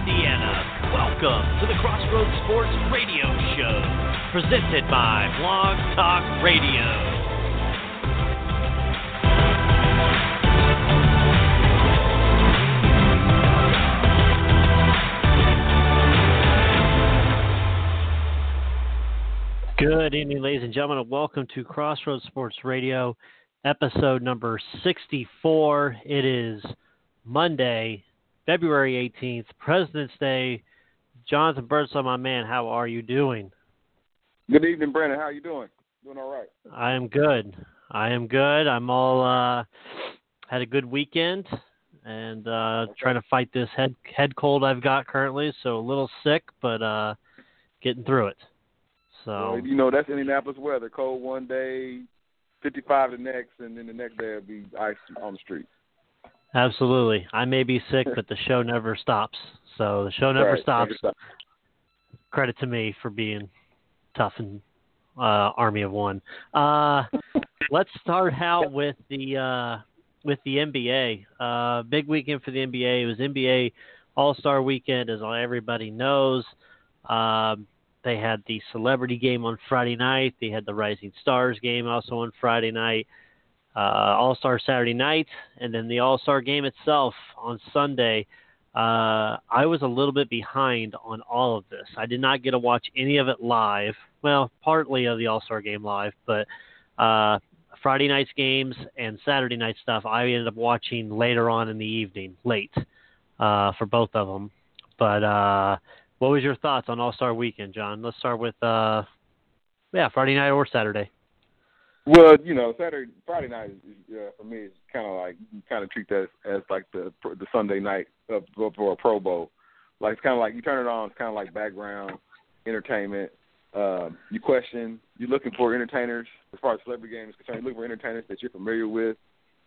Indiana. Welcome to the Crossroads Sports Radio Show, presented by Blog Talk Radio. Good evening, ladies and gentlemen, and welcome to Crossroads Sports Radio, episode number 64. It is Monday, February 18th, President's Day. Jonathan Birdsall, my man, how are you doing? Good evening, Brandon. How are you doing? Doing all right. I am good. I'm all had a good weekend and trying to fight this head cold I've got currently, so a little sick, but getting through it. So well, you know, that's Indianapolis weather. Cold one day, 55 the next, and then the next day it'll be ice on the street. Absolutely. I may be sick, but the show never stops. So the show never stops. Credit to me for being tough and Army of One. Let's start out with the NBA. Big weekend for the NBA. It was NBA All-Star Weekend, as everybody knows. They had the celebrity game on Friday night. They had the Rising Stars game also on Friday night. All-Star Saturday night, and then the All-Star game itself on Sunday. I was a little bit behind on all of this. I did not get to watch any of it live. Well, partly of the All-Star game live, but Friday night's games and Saturday night stuff I ended up watching later on in the evening, late, for both of them. But what was your thoughts on All-Star Weekend, John? Let's start with, Friday night or Saturday. Well, you know, Friday night is, for me, it's kind of like you kind of treat that as like the Sunday night for a Pro Bowl. Like it's kind of like you turn it on, it's kind of like background entertainment. You question, you're looking for entertainers as far as celebrity games is concerned. You're looking for entertainers that you're familiar with,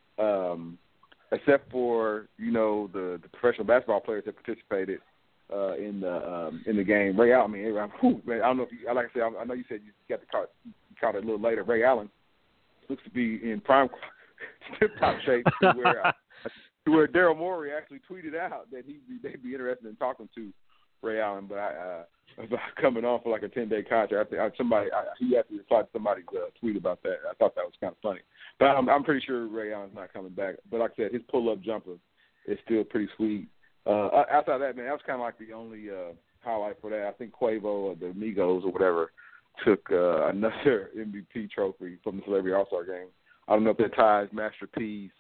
except for the professional basketball players that participated in the game. Ray Allen, I don't know if you, like I said, I know you said you got caught it a little later. Ray Allen looks to be in prime tip-top shape to where Daryl Morey actually tweeted out that they'd be interested in talking to Ray Allen, but about coming on for like a 10-day contract. He actually replied to somebody's tweet about that. I thought that was kind of funny. But I'm pretty sure Ray Allen's not coming back. But like I said, his pull-up jumper is still pretty sweet. Outside of that, man, that was kind of like the only highlight for that. I think Quavo or the Migos or whatever took another MVP trophy from the Celebrity All-Star Game. I don't know if that ties Master P's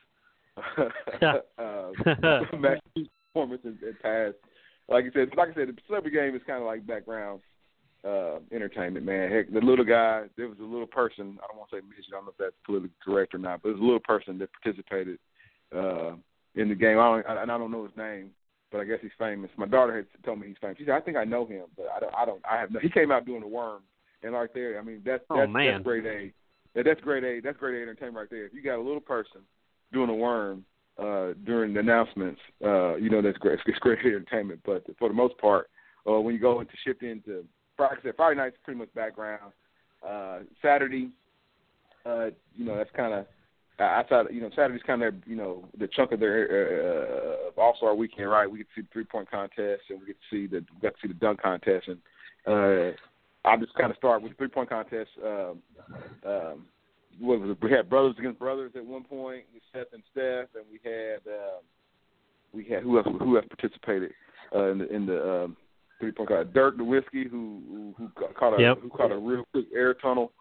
Master P's performance and pass. Like I said, the Celebrity Game is kind of like background entertainment, man. Heck, the little guy, there was a little person, I don't want to say midget, I don't know if that's politically correct or not, but there's a little person that participated in the game. I don't know his name, but I guess he's famous. My daughter had told me he's famous. She said, I think I know him, but I have no. He came out doing the worm. And right there, I mean, that's grade A. That's grade A. That's grade A entertainment right there. If you got a little person doing a worm during the announcements, that's great. It's great entertainment. But for the most part, when you go into shift into Friday night's pretty much background. Saturday, that's kind of outside. Saturday's kind of the chunk of their All-Star Weekend, right? We get to see the 3-point contest, and we got to see the dunk contest, and I'll just kind of start with the 3-point contest. What was it? We had brothers against brothers at one point, with Seth and Steph, and we had who else participated in the 3-point contest? Dirk Nowitzki, who caught a real quick air tunnel.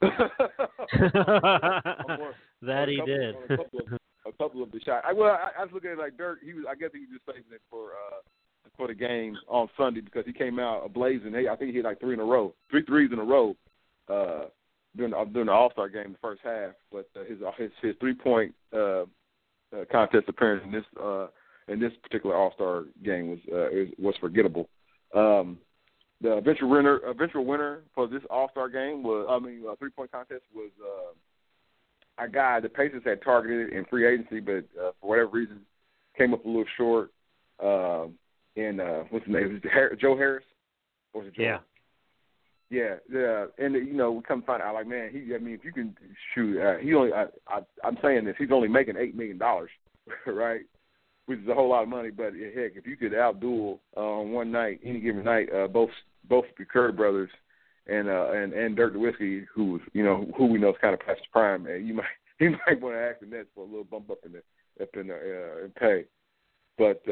That he did. A couple of the shots. I was looking at it like Dirk. I guess he was just saving it for the game on Sunday because he came out ablazing. I think he hit like three threes in a row during the All-Star game, the first half. But his 3-point contest appearance in this particular All-Star game was forgettable. The eventual winner for this All-Star game 3-point contest was a guy the Pacers had targeted in free agency, but for whatever reason came up a little short. And what's his name? Joe Harris? Or was it Joe? Yeah. Yeah. And we come to find out, like, man, if you can shoot, I'm saying this, he's only making $8 million, right? which is a whole lot of money. But heck, if you could outduel on one night, any given night, both the Curry brothers and Dirk Nowitzki, who we know is kind of past his prime, and he might want to ask the Nets for a little bump up in pay. But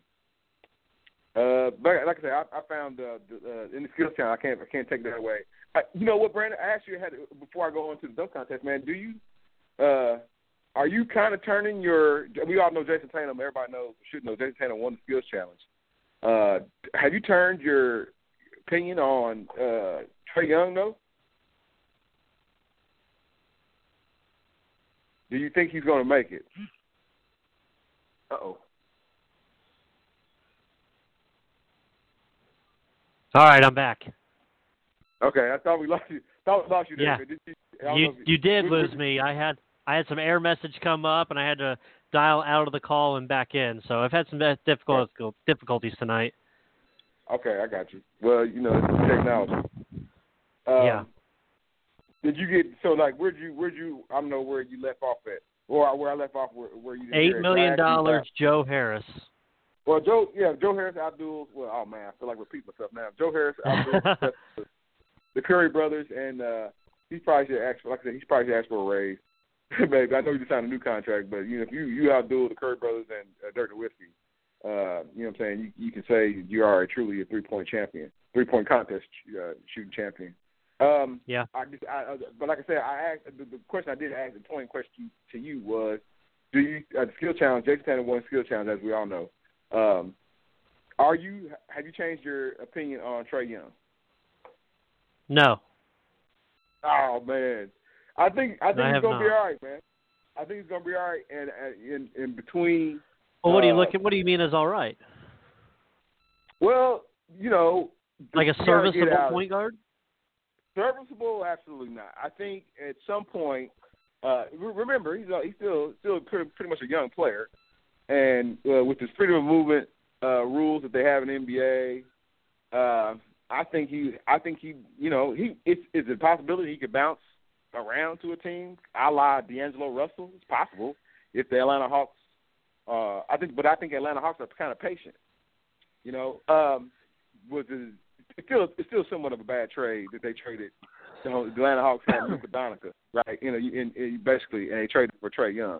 like I said, I found in the skills challenge, I can't take that away. You know what, Brandon? I asked you before I go on to the dunk contest, man. Do you are you kind of turning your? We all know Jason Tatum. Everybody should know Jason Tatum won the skills challenge. Have you turned your opinion on Trae Young though? Do you think he's going to make it? Uh-oh. All right, I'm back. Okay, I thought we lost you. There. Yeah. You did lose me. I had some error message come up, and I had to dial out of the call and back in. So I've had some difficulties tonight. Okay, I got you. Well, it's technology. Yeah. Did you get where'd you? I don't know where you left off at, or where I left off where you didn't $8 million, Joe Harris. Well, Joe Harris outduels. Well, oh man, I feel like repeating myself now. Joe Harris outduels the Curry brothers, and he probably should ask. Like I said, he probably should ask for a raise. Maybe I know you just signed a new contract, but if you outduel the Curry brothers and Dirk Nowitzki, you know what I'm saying? You can say you are truly a 3-point champion, 3-point contest shooting champion. Yeah. But like I said, I asked the question I did ask, the point question to you was, do you the skill challenge? Jason Tatum won the skill challenge, as we all know. Have you changed your opinion on Trae Young? No. Oh man, I think he's gonna be all right, man. I think he's gonna be all right, and in between. Well, what do you mean is all right? Well, like a serviceable point guard. Serviceable, absolutely not. I think at some point, remember he's still pretty much a young player, and with his freedom of movement rules that they have in the NBA, I think he is it a possibility he could bounce around to a team a la D'Angelo Russell? It's possible if the Atlanta Hawks. I think Atlanta Hawks are kind of patient. It's still somewhat of a bad trade that they traded. The Atlanta Hawks had Luka Doncic, right? Basically, and they traded for Trae Young.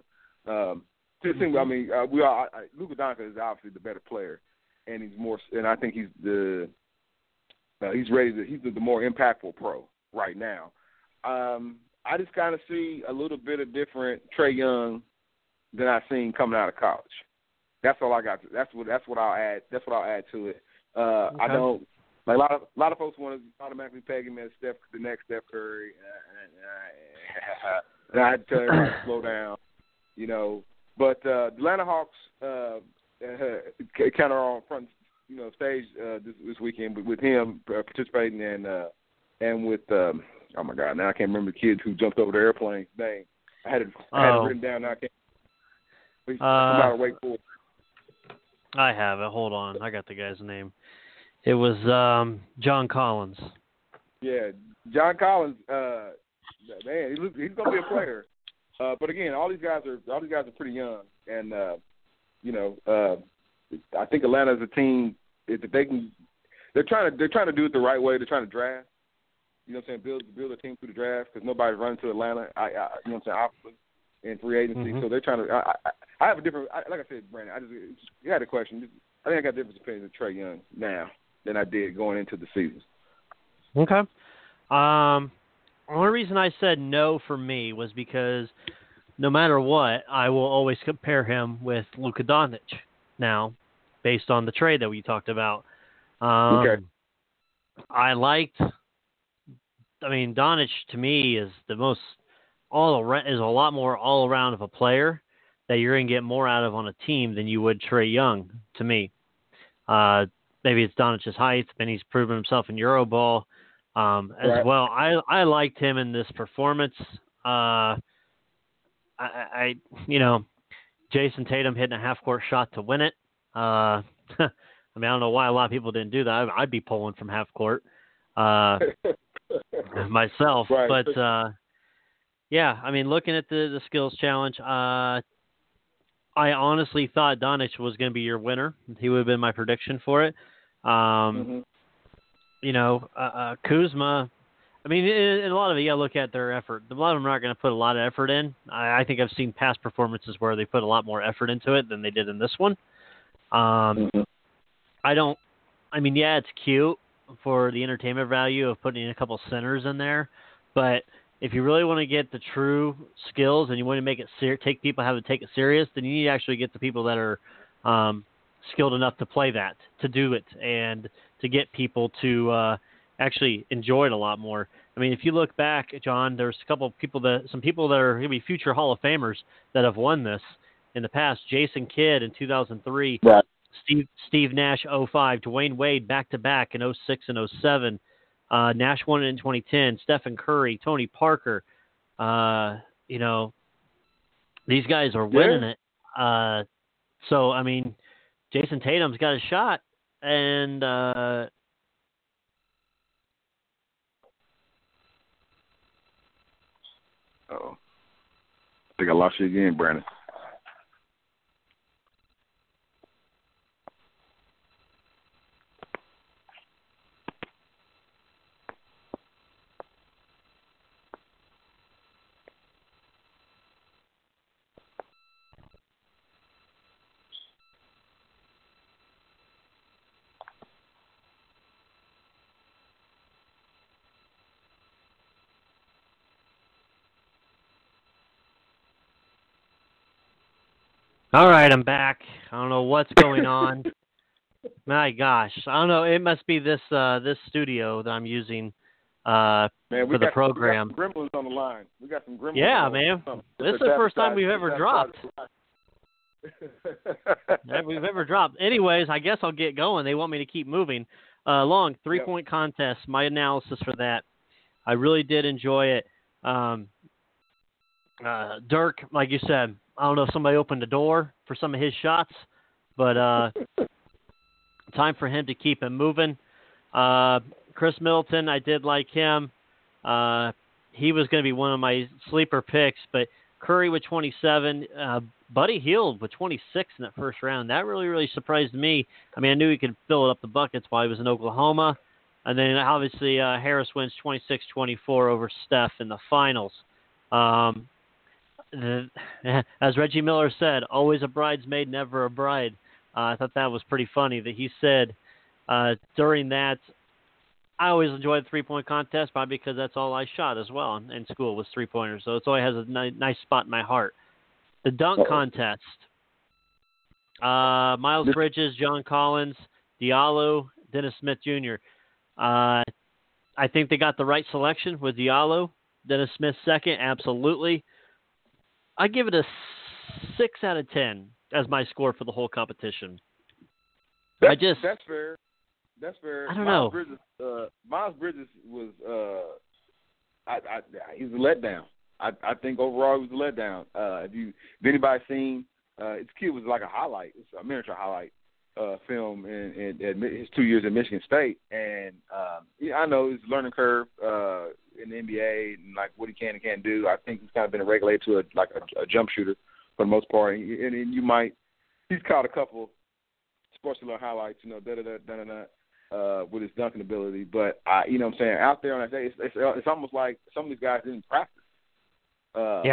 Luka Doncic is obviously the better player, and he's more. And I think he's the more impactful pro right now. I just kind of see a little bit of different Trae Young than I've seen coming out of college. That's all I got. That's what I'll add. That's what I'll add to it. Okay. I don't. Like a lot of folks want to automatically peg him as the next Steph Curry, and I had to tell everybody to slow down, But the Atlanta Hawks kind of are on front, stage this weekend with him participating and with oh my God, now I can't remember the kid who jumped over the airplane. Dang, I had it written down. Now I can't. Come out of Wake Forest. I have it. Hold on, I got the guy's name. It was John Collins. Yeah, John Collins. Man, he's going to be a player. But again, all these guys are pretty young, and I think Atlanta is a team that they can. They're trying to do it the right way. They're trying to draft. You know what I'm saying? Build a team through the draft because nobody's running to Atlanta. You know what I'm saying? Obviously, in free agency, so they're trying to. I have a different. Like I said, Brandon, you had a question. I think I got a different opinion of Trae Young now than I did going into the season. Okay. Only reason I said no for me was because no matter what, I will always compare him with Luka Doncic now, based on the trade that we talked about. Okay. Doncic to me is the most is a lot more all around of a player that you're going to get more out of on a team than you would Trae Young to me. Maybe it's Doncic's height, and he's proven himself in Euroball as well. I liked him in this performance. Jason Tatum hitting a half-court shot to win it. I don't know why a lot of people didn't do that. I'd be pulling from half-court myself. Right. But, looking at the skills challenge, I honestly thought Doncic was going to be your winner. He would have been my prediction for it. Kuzma. I mean, in a lot of it, you got to look at their effort. A lot of them are not going to put a lot of effort in. I think I've seen past performances where they put a lot more effort into it than they did in this one. It's cute for the entertainment value of putting a couple centers in there, but if you really want to get the true skills and you want to make it take people how to take it serious, then you need to actually get the people that are skilled enough to play that, to do it, and to get people to actually enjoy it a lot more. I mean, if you look back, John, there's some people that are going to be future Hall of Famers that have won this in the past. Jason Kidd in 2003, right. Steve Nash 2005, Dwayne Wade back-to-back in 2006 and 2007. Nash won it in 2010. Stephen Curry, Tony Parker. These guys are winning it. So, I mean, Jason Tatum's got a shot. And I think I lost you again, Brandon. all right, I'm back. I don't know what's going on. My gosh, I don't know. It must be this studio that I'm using for the program. We got some gremlins on the line. We got some gremlins. Yeah, man. This is the first time we've ever dropped. We've ever dropped. Anyways, I guess I'll get going. They want me to keep moving. Long 3-point contest. My analysis for that. I really did enjoy it. Dirk, like you said, I don't know if somebody opened the door for some of his shots, but time for him to keep him moving. Chris Middleton, I did like him. He was going to be one of my sleeper picks, but Curry with 27, Buddy Hield with 26 in that first round. That really, really surprised me. I mean, I knew he could fill it up the buckets while he was in Oklahoma. And then, obviously, Harris wins 26-24 over Steph in the finals. As Reggie Miller said, always a bridesmaid, never a bride. I thought that was pretty funny that he said during that, I always enjoyed the 3-point contest, probably because that's all I shot as well in school was 3-pointers. So it's always has a nice spot in my heart. The dunk contest, Miles Bridges, John Collins, Diallo, Dennis Smith Jr. I think they got the right selection with Diallo. Dennis Smith second, absolutely. I give it a 6 out of 10 as my score for the whole competition. That's fair. That's fair. I don't know. Miles Bridges was he's a letdown. I think overall he was a letdown. If anybody seen his kid was like a highlight. It's a miniature highlight film in his 2 years at Michigan State, and I know it's a learning curve in the NBA and like what he can and can't do. I think he's kind of been regulated to a jump shooter for the most part, and he's caught a couple sports alert highlights, with his dunking ability. But you know what I'm saying, out there on that day, it's almost like some of these guys didn't practice. But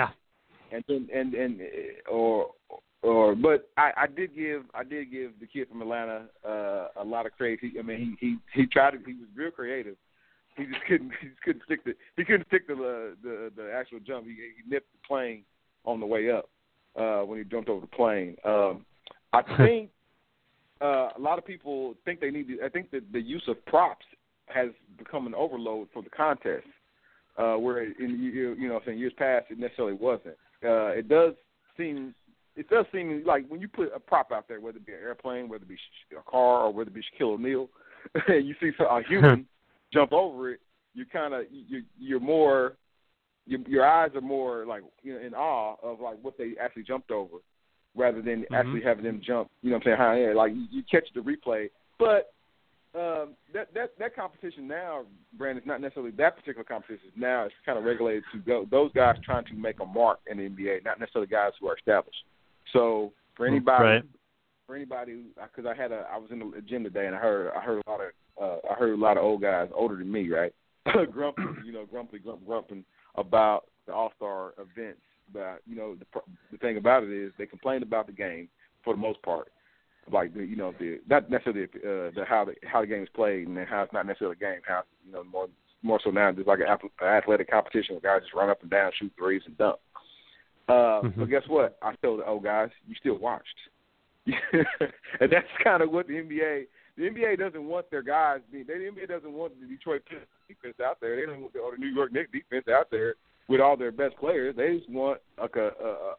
I did give the kid from Atlanta a lot of credit. He tried to. He was real creative. He just couldn't stick the actual jump. He nipped the plane on the way up when he jumped over the plane. I think a lot of people think they need to. I think that the use of props has become an overload for the contest, where in years past it necessarily wasn't. It does seem like when you put a prop out there, whether it be an airplane, whether it be a car, or whether it be Shaquille O'Neal, and you see a human jump over it, you're more. Your eyes are more like in awe of like what they actually jumped over, rather than actually having them jump. You know what I'm saying? High air, like you catch the replay. But that competition now, Brandon, is not necessarily that particular competition. Now it's kind of regulated to those guys trying to make a mark in the NBA, not necessarily guys who are established. So For anybody, right. because I was in the gym today and I heard a lot of old guys older than me, right, grumping about the All-Star events. But the thing about it is they complained about the game for the most part, like not necessarily how the game is played and how it's not necessarily a game, how more so now just like an athletic competition where guys just run up and down, shoot threes, and dunk. But guess what? I told the old guys, you still watched. And that's kind of what the NBA doesn't want their guys. The NBA doesn't want the Detroit Pistons defense out there. They don't want the New York Knicks defense out there with all their best players. They just want like a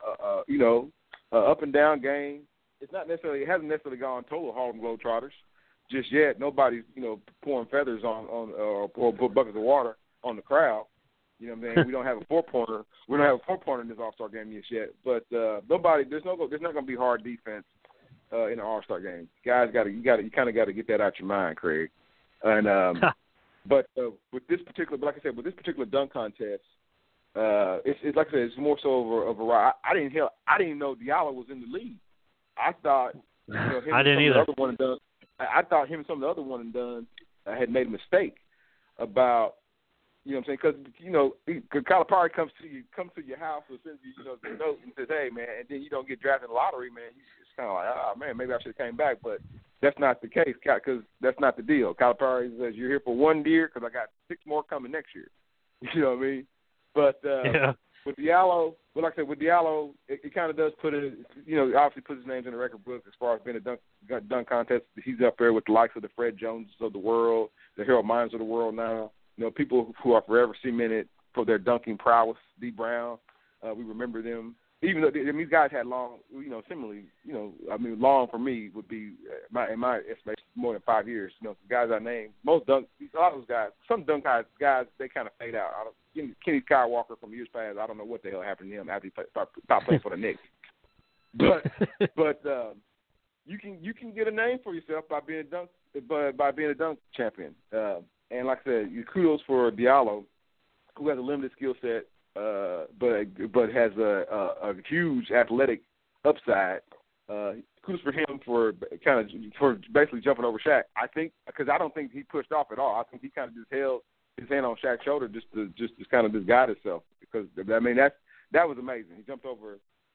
up and down game. It hasn't necessarily gone total Harlem Globetrotters just yet. Nobody's pouring feathers on or put buckets of water on the crowd. You know what I mean? We don't have a four-pointer. We don't have a four-pointer in this All-Star game yet. But there's not going to be hard defense in an All-Star game. Guys, you kind of got to get that out your mind, Craig. And but with this particular dunk contest, it's like I said, it's more so of a ride. I didn't even know Diallo was in the league. I thought him I didn't either. I thought him and some of the other one and done had made a mistake about. You know what I'm saying? Because Calipari comes to your house or sends you the note and says, "Hey, man," and then you don't get drafted in the lottery, man. It's kind of like, "Oh man, maybe I should have came back," but that's not the case because that's not the deal. Calipari says you're here for 1 year because I got 6 more coming next year. You know what I mean? But with Diallo, like I said, with Diallo, it kind of does put it. Obviously puts his name in the record book as far as being a dunk contest. He's up there with the likes of the Fred Joneses of the world, the Harold Mines of the world now. People who are forever cemented for their dunking prowess. D. Brown, we remember them. Even though these guys had long, similarly, long for me would be, in my estimation, more than 5 years. The guys I named, a lot of those guys, some dunk guys, they kind of fade out. Kenny Skywalker from years past, I don't know what the hell happened to him after he stopped playing for the Knicks. But you can get a name for yourself by being a dunk champion. And like I said, kudos for Diallo, who has a limited skill set, but has a huge athletic upside. Kudos for him for basically jumping over Shaq. I think because I don't think he pushed off at all. I think he kind of just held his hand on Shaq's shoulder just to kind of just guide himself. Because that was amazing. He jumped over.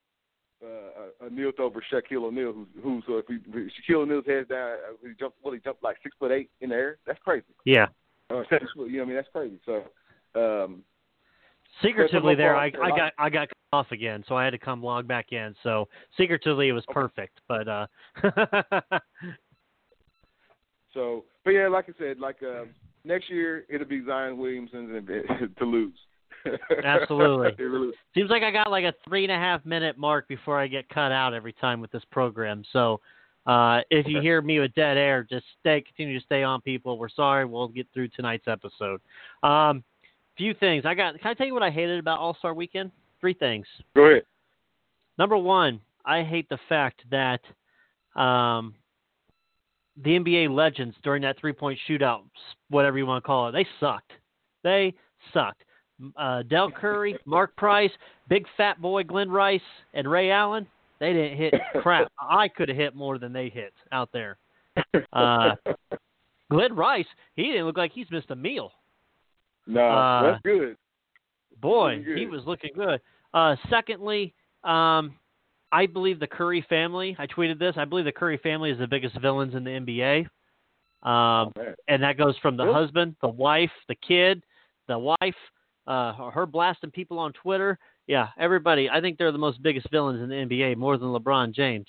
Kneeled over Shaquille O'Neal, who so if Shaquille O'Neal's head's down, he jumped like 6'8" in the air. That's crazy. Yeah. That's crazy. So, secretively there, I got cut off again, so I had to come log back in. So secretively, it was perfect, but. But yeah, like I said, next year it'll be Zion Williamson to lose. Absolutely. Really. Seems like I got like a 3.5 minute mark before I get cut out every time with this program. So. If you hear me with dead air, just continue to stay on, people. We're sorry. We'll get through tonight's episode. Few things. Can I tell you what I hated about All-Star Weekend? 3 things. Go ahead. Number 1, I hate the fact that the NBA legends during that 3-point shootout, whatever you want to call it, they sucked. They sucked. Del Curry, Mark Price, big fat boy Glenn Rice, and Ray Allen. They didn't hit crap. I could have hit more than they hit out there. Glenn Rice, he didn't look like he's missed a meal. No, that's good. Boy, good. He was looking good. Secondly, I believe the Curry family, I tweeted this, I believe the Curry family is the biggest villains in the NBA. And that goes from the husband, the wife, the kid, the wife, her blasting people on Twitter. Yeah, everybody. I think they're the most biggest villains in the NBA, more than LeBron James.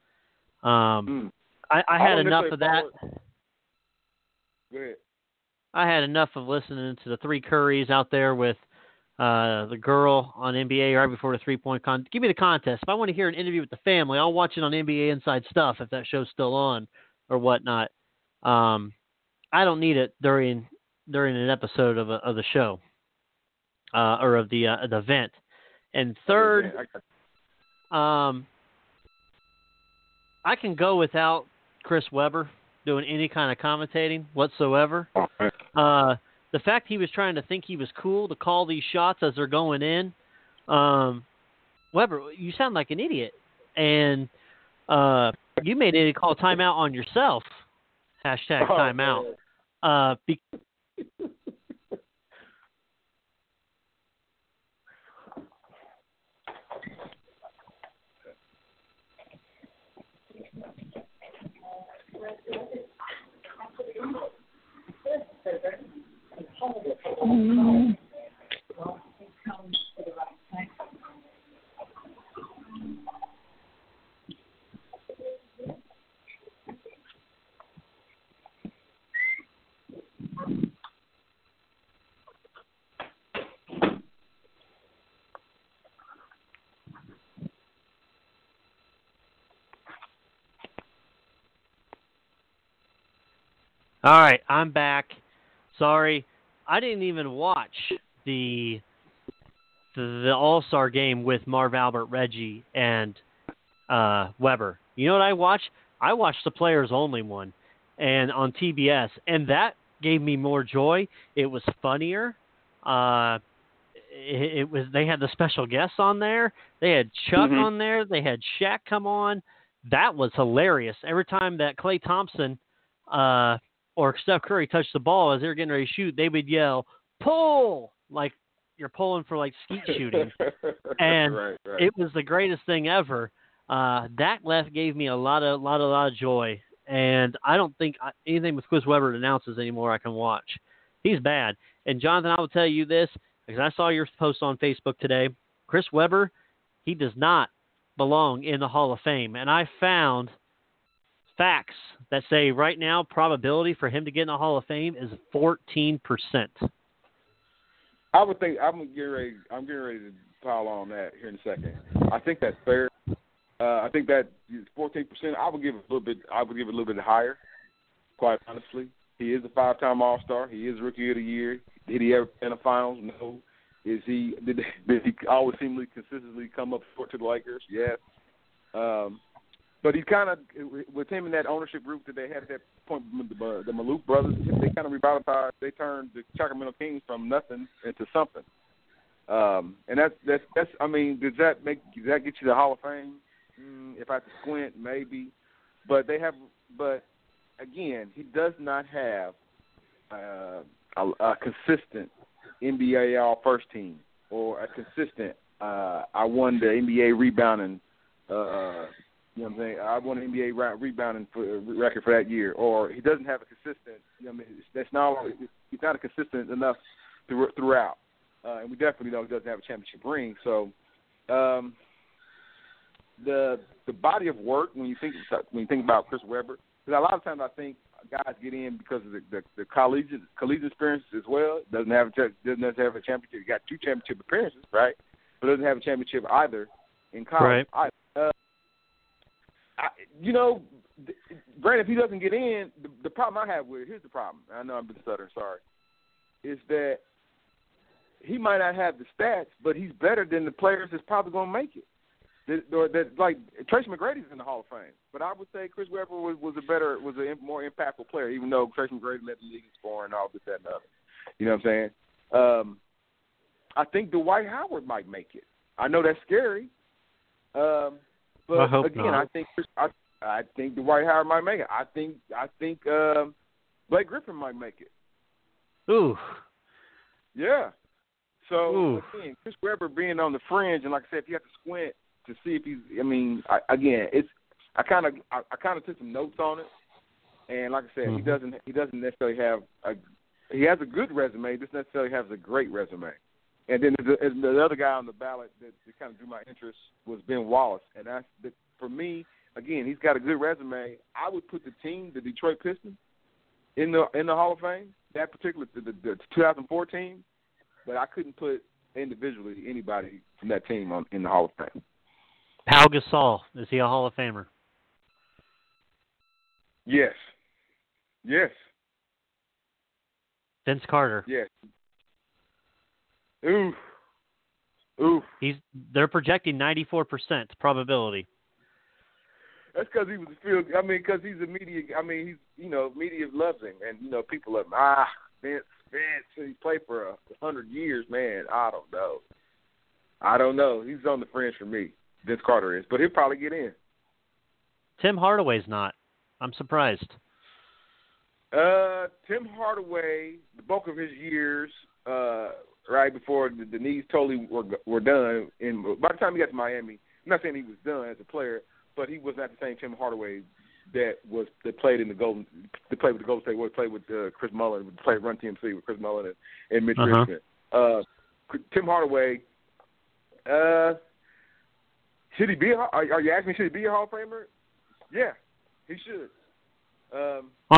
I had enough of that. Go ahead. I had enough of listening to the 3 Currys out there with the girl on NBA right before the 3-point contest. Give me the contest. If I want to hear an interview with the family, I'll watch it on NBA Inside Stuff if that show's still on or whatnot. I don't need it during an episode of the show or of the event. And third, I can go without Chris Webber doing any kind of commentating whatsoever. The fact he was trying to think he was cool to call these shots as they're going in, Webber, you sound like an idiot. And You may need to call timeout on yourself. Hashtag timeout. All right, I'm back. Sorry, I didn't even watch the All-Star game with Marv Albert, Reggie, and Weber. You know what I watched? I watched the players only one, and on TBS, and that gave me more joy. It was funnier. It was. They had the special guests on there. They had Chuck on there. They had Shaq come on. That was hilarious. Every time that Klay Thompson or Steph Curry touched the ball as they were getting ready to shoot, they would yell, "Pull!" like you're pulling for like skeet shooting. And right. It was the greatest thing ever. That gave me a lot of joy. And I don't think anything with Chris Webber announces anymore I can watch. He's bad. And Jonathan, I will tell you this, because I saw your post on Facebook today. Chris Webber, he does not belong in the Hall of Fame. And I found facts that say right now probability for him to get in the Hall of Fame is 14%. I would think I'm getting ready to pile on that here in a second. I think that's fair. I think that 14%. I would give it a little bit higher. Quite honestly, he is a 5-time All-Star. He is Rookie of the Year. Did he ever play in the finals? No. Did he always seemingly consistently come up short to the Lakers? Yes. But he kind of, with him in that ownership group that they had at that point, the Maloof brothers, they kind of revitalized. They turned the Sacramento Kings from nothing into something. And that's. I mean, does that get you to the Hall of Fame? If I had to squint, maybe. But again, he does not have a consistent NBA All-First team or a consistent. I won the NBA rebounding. You know what I'm saying? I won an NBA rebounding record for that year. Or he doesn't have a consistent. You know what I mean? That's not. He's not a consistent enough throughout. And we definitely know he doesn't have a championship ring. So, the body of work when you think about Chris Webber, because a lot of times I think guys get in because of the collegiate experiences as well. Doesn't have a championship. He got 2 championship appearances, right? But doesn't have a championship either in college. Right. Brandon, if he doesn't get in, the problem I have with it, here's the problem. I know I've been stuttering, sorry, is that he might not have the stats, but he's better than the players that's probably going to make it. Like Tracy McGrady's in the Hall of Fame, but I would say Chris Webber was a more impactful player, even though Tracy McGrady led the league in scoring and all this, that, and the other. You know what I'm saying? I think Dwight Howard might make it. I know that's scary, but I hope again, not. I think Dwight Howard might make it. I think Blake Griffin might make it. Ooh. Yeah. So Ooh. again, Chris Webber being on the fringe, and like I said, if you have to squint to see if he's, I kind of took some notes on it, and like I said, he doesn't necessarily have he has a good resume, he doesn't necessarily have a great resume. And then the other guy on the ballot that kind of drew my interest was Ben Wallace, and for me, again, he's got a good resume. I would put the team, the Detroit Pistons, in the Hall of Fame. That particular the 2004 team. But I couldn't put individually anybody from that team in the Hall of Fame. Pau Gasol, is he a Hall of Famer? Yes. Vince Carter. Yes. Oof. They're projecting 94% probability. That's because he was because he's a media. Media loves him, and people love him. Vince, he played for 100 years, man. I don't know. He's on the fringe for me. Vince Carter is, but he'll probably get in. Tim Hardaway's not. I'm surprised. Tim Hardaway, the bulk of his years, right before the knees totally were done. And by the time he got to Miami, I'm not saying he was done as a player, but he was not the same Tim Hardaway that played with the Golden State, played with Chris Mullin, played Run TMC with Chris Mullin and Mitch Richmond. Tim Hardaway, should he be? Are you asking me, should he be a Hall of Famer? Yeah, he should. But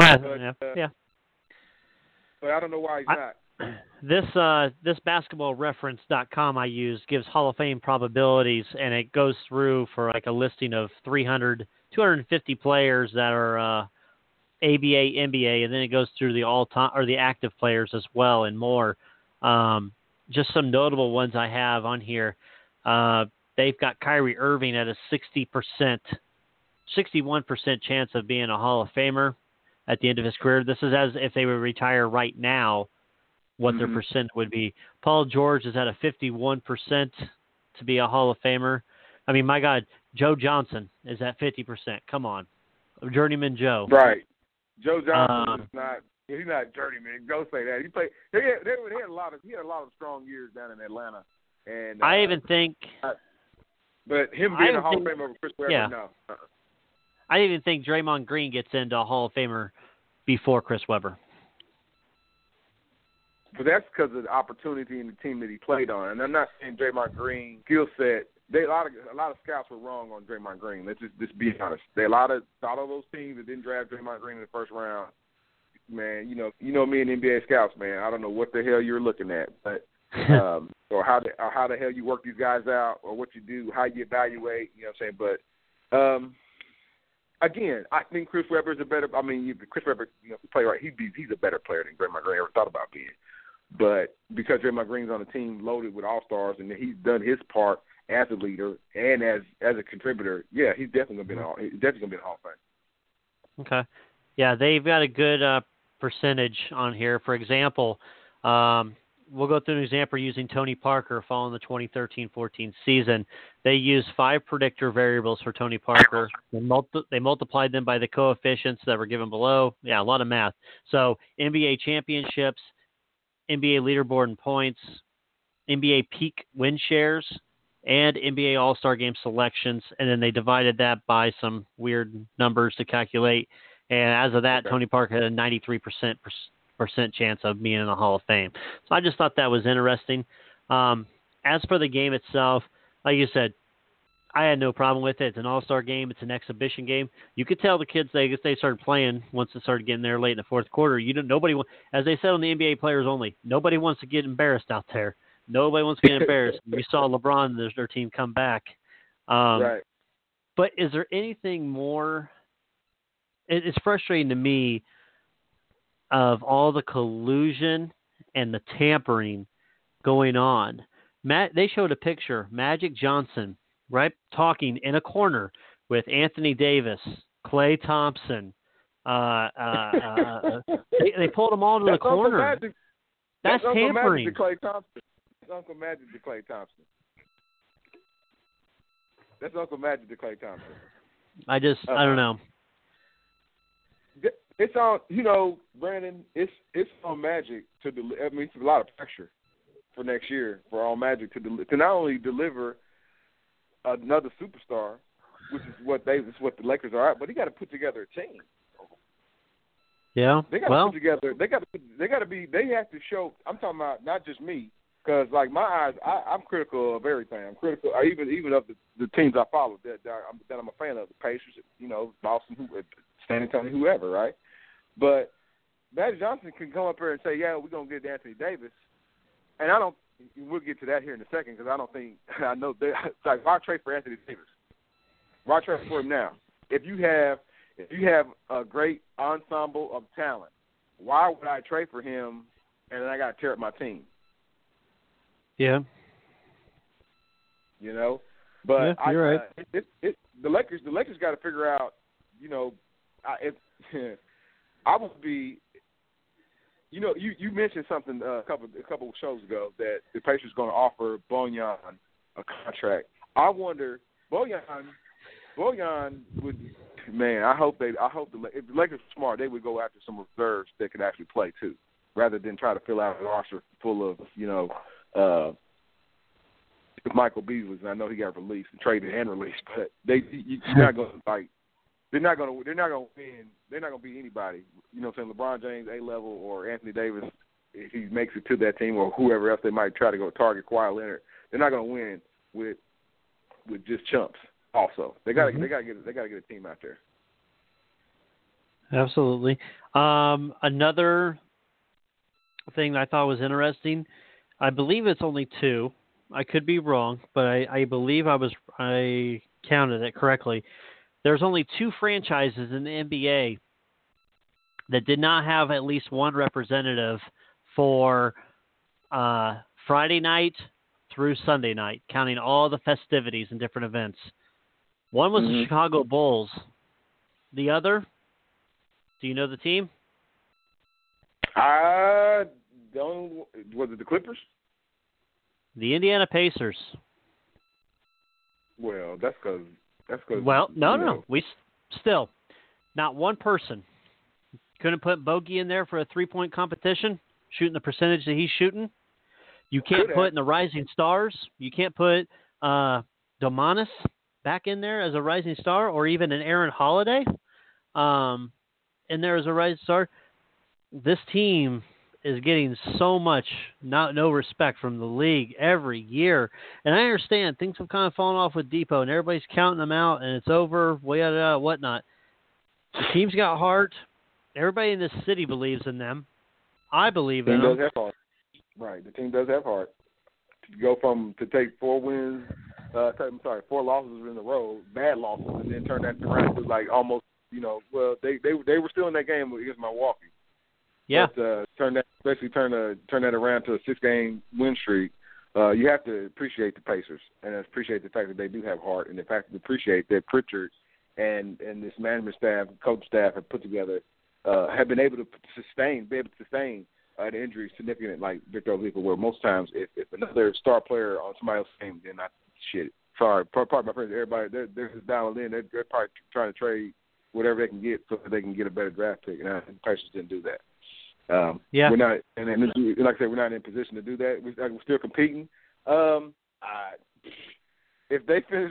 I don't know why he's not. This basketballreference.com I use gives Hall of Fame probabilities, and it goes through for like a listing of 250 players that are ABA, NBA, and then it goes through the all-time or the active players as well and more. Just some notable ones I have on here. They've got Kyrie Irving at a 61% chance of being a Hall of Famer at the end of his career. This is as if they would retire right now, what their percent would be. Paul George is at a 51% to be a Hall of Famer. I mean, my God, Joe Johnson is at 50%. Come on. Journeyman Joe. Right. Joe Johnson is not. He's not journeyman. Go say that. He played. He had a lot of strong years down in Atlanta, and I even think. But him being a Hall of Famer over Chris Webber, no. I even think Draymond Green gets into a Hall of Famer before Chris Webber. But that's because of the opportunity in the team that he played on. And I'm not saying Draymond Green skill set. A lot of scouts were wrong on Draymond Green. Let's just be honest. A lot of those teams that didn't draft Draymond Green in the first round, man, you know me and NBA scouts, man. I don't know what the hell you're looking at, but or how the hell you work these guys out, or what you do, how you evaluate. You know what I'm saying? But again, I think Chris Webber is a better. I mean, Chris Webber, play right. He's a better player than Draymond Green ever thought about being. But because Draymond Green's on a team loaded with all-stars and he's done his part as a leader and as a contributor, yeah, he's definitely gonna be in the Hall of Fame. Okay, yeah, they've got a good percentage on here. For example, we'll go through an example using Tony Parker following the 2013-14 season. They used 5 predictor variables for Tony Parker. They multiplied them by the coefficients that were given below. Yeah, a lot of math. So NBA championships, NBA leaderboard in points, NBA peak win shares, and NBA All-Star Game selections, and then they divided that by some weird numbers to calculate. And as of that, Tony Parker had a 93% chance of being in the Hall of Fame. So I just thought that was interesting. As for the game itself, like you said, I had no problem with it. It's an all-star game. It's an exhibition game. You could tell the kids they started playing once it started getting there late in the fourth quarter. As they said on the NBA Players Only, nobody wants to get embarrassed out there. Nobody wants to get embarrassed. You saw LeBron and their team come back. Right. But is there anything more? It's frustrating to me of all the collusion and the tampering going on. They showed a picture, Magic Johnson, right, talking in a corner with Anthony Davis, Klay Thompson. They pulled them all to the corner. That's tampering. That's Uncle Magic to Klay Thompson. That's Uncle Magic to Klay Thompson. I don't know. It's on, Brandon. It's on Magic to deliver. I mean, it's a lot of pressure for next year for all Magic to not only deliver another superstar, which is what the Lakers are at, but he got to put together a team. Yeah. They got to put together. They have to show. I'm talking about not just me, because like my eyes, I'm critical of everything. I'm critical, even of the teams I follow that I'm a fan of, the Pacers, Boston, San Antonio, whoever, right? But Magic Johnson can come up here and say, yeah, we're going to get Anthony Davis. And we'll get to that here in a second, because I know like, why trade for Anthony Davis? Why trade for him now? If you have a great ensemble of talent, why would I trade for him and then I got to tear up my team? Yeah. But yeah, you're right. The Lakers got to figure out, I would be, you mentioned something a couple of shows ago that the Pacers going to offer Bojan a contract. I wonder, Bojan would man, I hope if the Lakers are smart, they would go after some reserves that could actually play too, rather than try to fill out a roster full of Michael Beasley. I know he got released and traded and released, but you're not going to like. They're not going to win. They're not going to beat anybody. You know what I'm saying? LeBron James, A-level, or Anthony Davis, if he makes it to that team, or whoever else they might try to go target, Kawhi Leonard. They're not going to win with just chumps. Also, they got to get a team out there. Absolutely. Another thing that I thought was interesting. I believe it's only 2. I could be wrong, but I believe I counted it correctly. There's only 2 franchises in the NBA that did not have at least one representative for Friday night through Sunday night, counting all the festivities and different events. One was the Chicago Bulls. The other, do you know the team? I don't. Was it the Clippers? The Indiana Pacers. Well, that's because. Well, no. We still, not one person couldn't put Bogey in there for a 3-point competition, shooting the percentage that he's shooting. You can't put in the Rising Stars. You can't put Domantas back in there as a rising star, or even an Aaron Holiday in there as a rising star. This team is getting so much no respect from the league every year. And I understand things have kind of fallen off with Depot, and everybody's counting them out, and it's over, whatnot. The team's got heart. Everybody in this city believes in them. I believe in them. The team does have heart. Right, the team does have heart. To go to take 4 wins, 4 losses in a row, bad losses, and then turn that around to like almost, they were still in that game against Milwaukee. Yeah. But turn that around to a 6-game win streak. You have to appreciate the Pacers and appreciate the fact that they do have heart, and the fact that appreciate that Pritchard and this management staff, coach staff have put together, have been able to sustain an injury significant like Victor Oladipo, where most times if another star player on somebody else's team, then not shit. Sorry, part of my friends, everybody they're just dialed in. They're probably trying to trade whatever they can get so that they can get a better draft pick, and the Pacers didn't do that. We're not, and like I said, we're not in a position to do that. We're still competing. If they finish,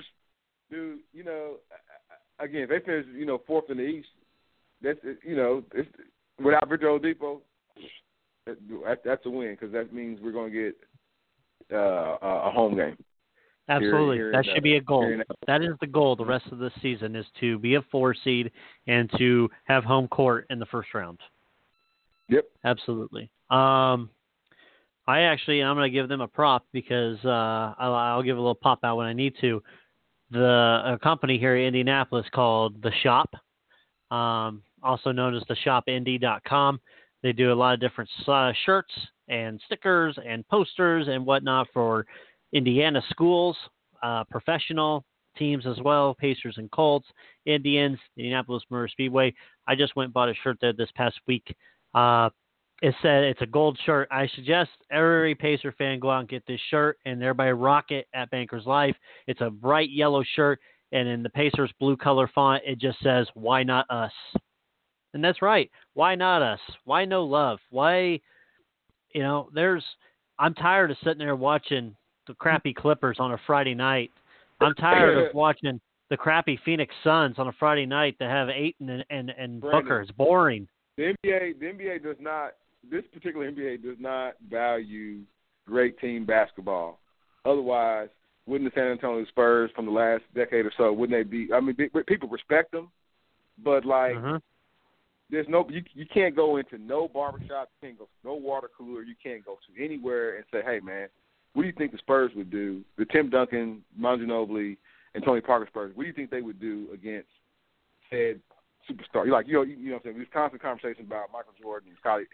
if they finish, 4th in the East, that's it's, without Victor Oladipo, that's a win, because that means we're going to get a home game. Absolutely. That should be a goal. That is the goal the rest of the season, is to be a 4 seed and to have home court in the first round. Yep. Absolutely. I'm going to give them a prop, because I'll give a little pop out when I need to. A company here in Indianapolis called The Shop, also known as theshopindy.com. They do a lot of different shirts and stickers and posters and whatnot for Indiana schools, professional teams as well, Pacers and Colts, Indians, Indianapolis Motor Speedway. I just went and bought a shirt there this past week. It said it's a gold shirt. I suggest every Pacer fan go out and get this shirt, and everybody rock it at Bankers Life. It's a bright yellow shirt, and in the Pacers blue color font, it just says, "Why not us?" And that's right. Why not us? Why no love? Why, I'm tired of sitting there watching the crappy Clippers on a Friday night. I'm tired of watching the crappy Phoenix Suns on a Friday night that have Ayton and Booker. It's boring. The NBA does not, this particular NBA does not value great team basketball. Otherwise, wouldn't the San Antonio Spurs from the last decade or so, wouldn't they be, people respect them, but there's you can't go into no barbershop, you can't go to no water cooler, you can't go to anywhere and say, hey, man, what do you think the Spurs would do, the Tim Duncan, Manu Ginobili, and Tony Parker Spurs, what do you think they would do against said superstar? You know what I'm saying? There's constant conversation about Michael Jordan and Scottie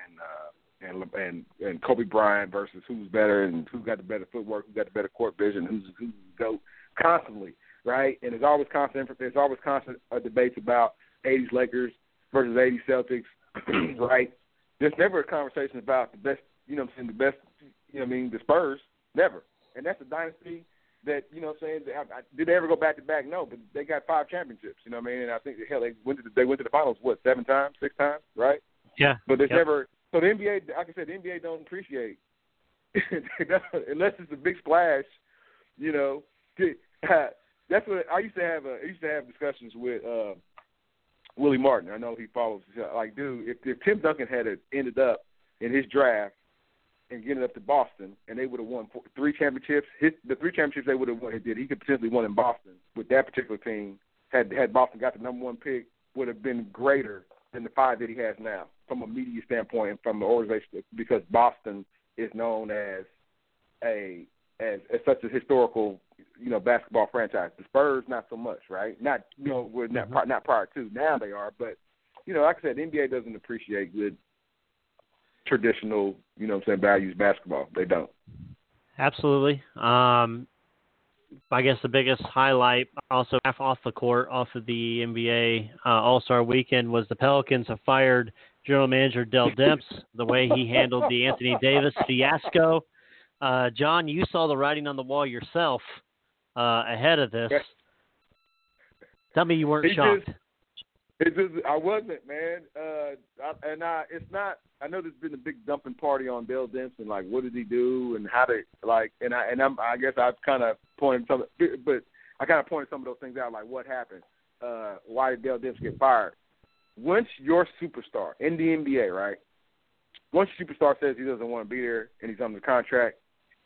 and Kobe Bryant versus who's better and who got the better footwork, who got the better court vision, who's go constantly, right? And there's always constant debates about 80s Lakers versus 80s Celtics, right? There's never a conversation about the best, the best, the Spurs, never. And that's a dynasty that, you know what I'm saying, did they ever go back-to-back? No, but they got 5 championships, you know what I mean? And I think, hell, they went to the finals, 7 times, 6 times, right? Yeah. But there's never – so the NBA, like I said, the NBA don't appreciate unless it's a big splash, you know. That's what I used to have discussions with Willie Martin. I know he follows. Like, dude, if Tim Duncan had ended up in his draft and getting up to Boston, and they would have won 3 championships, the 3 championships they would have won, he could potentially won in Boston with that particular team. Had Boston got the number 1 pick, would have been greater than the 5 that he has now from a media standpoint and from the organization, because Boston is known as such a historical, you know, basketball franchise. The Spurs, not so much, right? Not, you know, we're not prior to. Now they are, but, you know, like I said, the NBA doesn't appreciate good traditional, you know what I'm saying, values basketball. They don't. Absolutely. I guess the biggest highlight also off the court, off of the NBA All-Star Weekend, was the Pelicans have fired General Manager Dell Demps, the way he handled the Anthony Davis fiasco. John, you saw the writing on the wall yourself ahead of this. Tell me you weren't shocked. I wasn't, man. It's not. I know there's been a big dumping party on Dell Demps and like, what did he do and how to like. I guess I've kind of pointed some, but I kind of pointed some of those things out, like what happened. Why did Dell Demps get fired? Once your superstar in the NBA, right? Once your superstar says he doesn't want to be there and he's under contract,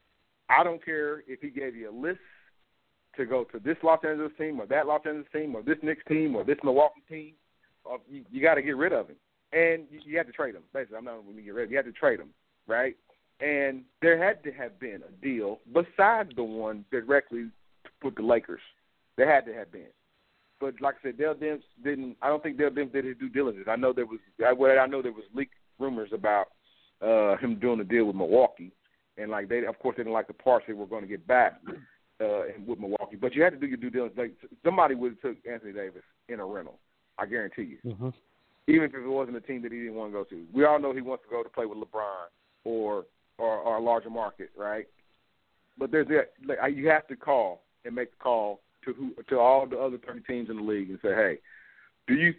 I don't care if he gave you a list to go to this Los Angeles team or that Los Angeles team or this Knicks team or this Milwaukee team. You got to get rid of him. And you have to trade him. Basically, I'm not going to get rid of him. You have to trade him, right? And there had to have been a deal besides the one directly with the Lakers. There had to have been. But like I said, Dell Demps didn't. I don't think Dell Demps did his due diligence. I know there was leaked rumors about him doing a deal with Milwaukee, and like they didn't like the parts they were going to get back with Milwaukee. But you had to do your due diligence. Like somebody would have took Anthony Davis in a rental. I guarantee you. Mm-hmm. Even if it wasn't a team that he didn't want to go to. We all know he wants to go to play with LeBron or a larger market, right? But there's that. Like, you have to call and make the call to all the other 30 teams in the league and say, hey, do you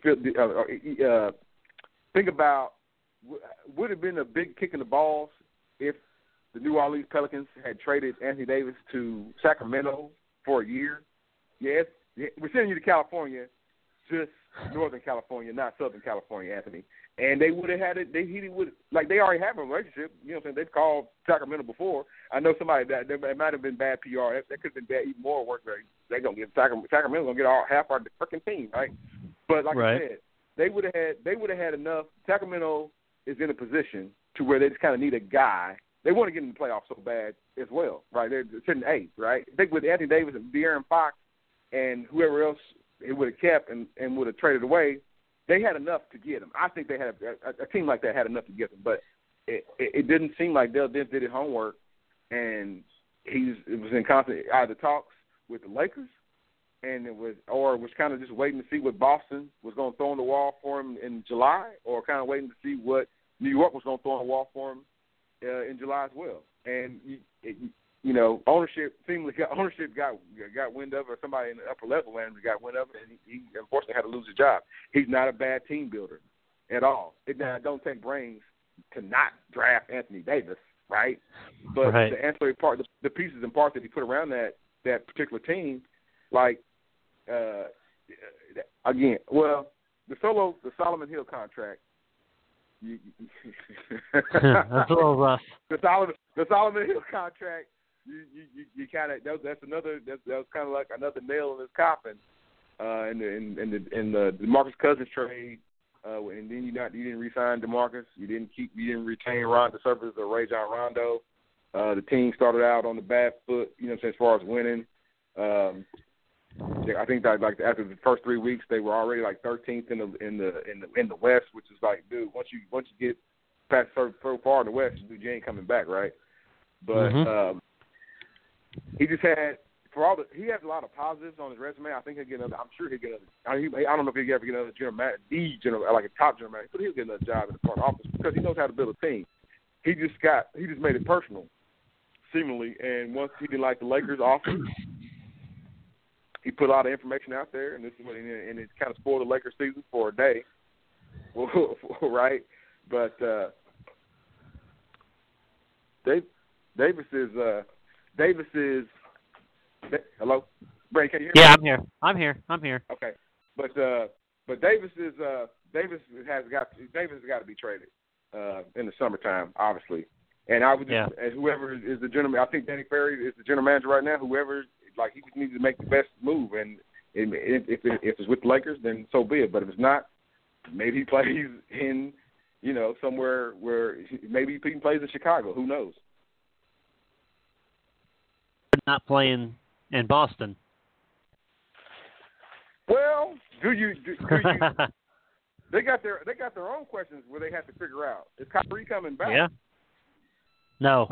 feel think about, would it have been a big kick in the balls if the New Orleans Pelicans had traded Anthony Davis to Sacramento for a year? Yes, we're sending you to California, just Northern California, not Southern California, Anthony. And they would have had it. They already have a relationship. You know what I'm saying? They've called Sacramento before. I know somebody that it might have been bad PR. That could have been bad, even more work. They're gonna get Sacramento gonna get half our freaking team, right? But like I said, they would have had enough. Sacramento is in a position to where they just kind of need a guy. They want to get in the playoffs so bad as well, right? They're sitting 8th, right? I think with Anthony Davis and De'Aaron Fox and whoever else it would have kept and would have traded away, they had enough to get him. I think they had a team like that had enough to get him, but it didn't seem like Dell Demps did his homework, and it was in constant either talks with the Lakers, and was kind of just waiting to see what Boston was going to throw on the wall for him in July, or kind of waiting to see what New York was going to throw on the wall for him in July as well. And ownership got wind of, or somebody in the upper level manager got wind of it, and he unfortunately had to lose his job. He's not a bad team builder at all. It don't take brains to not draft Anthony Davis, right? But the ancillary part, the pieces and parts that he put around that particular team, like the Solomon Hill contract. That's a little rough. The Solomon Hill contract. You kind of that was kind of like another nail in his coffin in the DeMarcus Cousins trade, and then you didn't re-sign DeMarcus. You didn't retain Ron DeServis or Rajon Rondo. The team started out on the bad foot, as far as winning. I think that like after the first 3 weeks they were already like 13th in the West, which is like, dude, once you get past so far in the West, you ain't coming back, right? But he just had he has a lot of positives on his resume. I think he'll get another. I'm sure he'll get another. I don't know if he'll ever get another like a top general manager, but he'll get another job in the front office because he knows how to build a team. He just made it personal seemingly. And once he didn't like the Lakers offer, he put a lot of information out there, and this is what, and it kind of spoiled the Lakers season for a day, right? But Davis is hello, Brandon, can you hear me? Yeah, I'm here. Okay, but Davis has got to be traded in the summertime, obviously. And I would just, as whoever is the general, I think Danny Ferry is the general manager right now. Whoever, like, he just needs to make the best move. And if it's with the Lakers, then so be it. But if it's not, maybe he plays in, somewhere where maybe he plays in Chicago. Who knows? Not playing in Boston. Well, do you? They got their own questions where they have to figure out. Is Kyrie coming back? Yeah. No.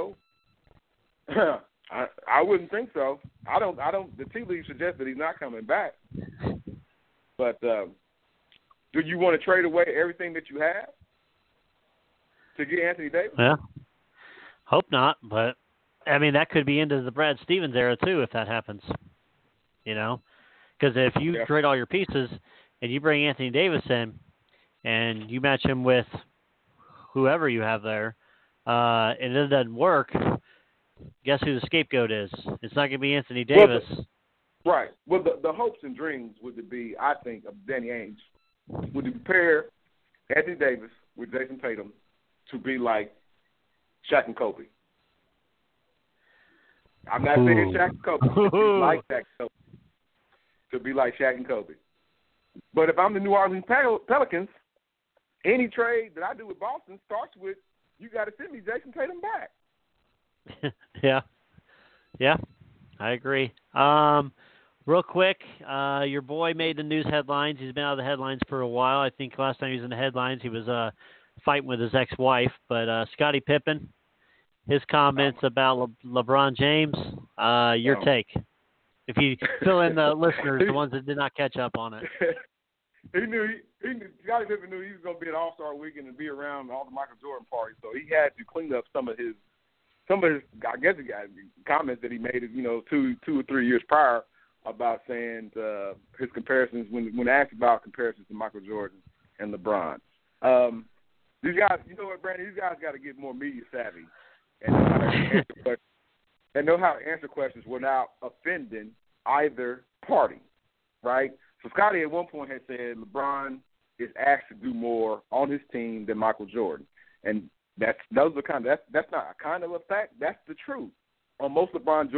I wouldn't think so. I don't. The tea leaves suggest that he's not coming back. But do you want to trade away everything that you have to get Anthony Davis? Yeah. Hope not, but I mean that could be into the Brad Stevens era too if that happens. Because if you trade all your pieces and you bring Anthony Davis in and you match him with whoever you have there, and it doesn't work, guess who the scapegoat is? It's not going to be Anthony Davis. Well, right. Well, the hopes and dreams would be, I think, of Danny Ainge, would to pair Anthony Davis with Jason Tatum to be like Shaq and Kobe. I'm not saying Shaq and Kobe. To be like Shaq and Kobe. To be like Shaq and Kobe. But if I'm the New Orleans Pelicans, any trade that I do with Boston starts with, you got to send me Jason Tatum back. Yeah, I agree. Real quick, your boy made the news headlines. He's been out of the headlines for a while. I think last time he was in the headlines, he was fighting with his ex-wife. But Scottie Pippen, his comments about LeBron James, your take. If you fill in the listeners, the ones that did not catch up on it. He knew Scottie Pippen knew he was going to be at All-Star Weekend and be around all the Michael Jordan parties, so he had to clean up some of his I guess comments that he made, 2 or 3 years prior about saying his comparisons when asked about comparisons to Michael Jordan and LeBron. These guys, you know what, Brandon? These guys got to get more media savvy and know how to answer questions without offending either party, right? So Scottie at one point had said LeBron is asked to do more on his team than Michael Jordan, and that's not a kind of a fact. That's the truth. On most LeBron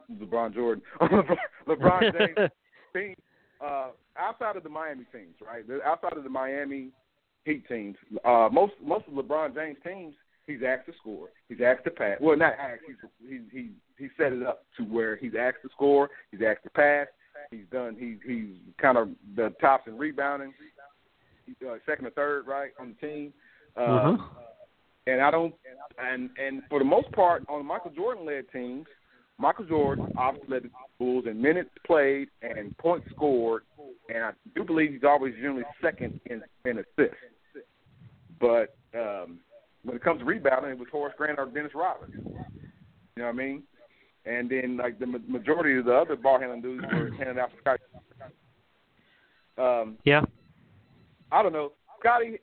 James teams, outside of the Miami teams, right? Outside of the Miami Heat teams, most of LeBron James teams, he's asked to score. He's asked to pass. Well, not asked. He set it up to where he's asked to score. He's asked to pass. He's kind of the tops in rebounding. He's second or third, right, on the team. And I don't, and for the most part, on the Michael Jordan-led teams, Michael Jordan obviously led the Bulls in minutes played and points scored, and I do believe he's always generally second in assists. But when it comes to rebounding, it was Horace Grant or Dennis Rodman. You know what I mean? And then, like, the majority of the other ball handling dudes were handed out for Scottie. I don't know. Scottie,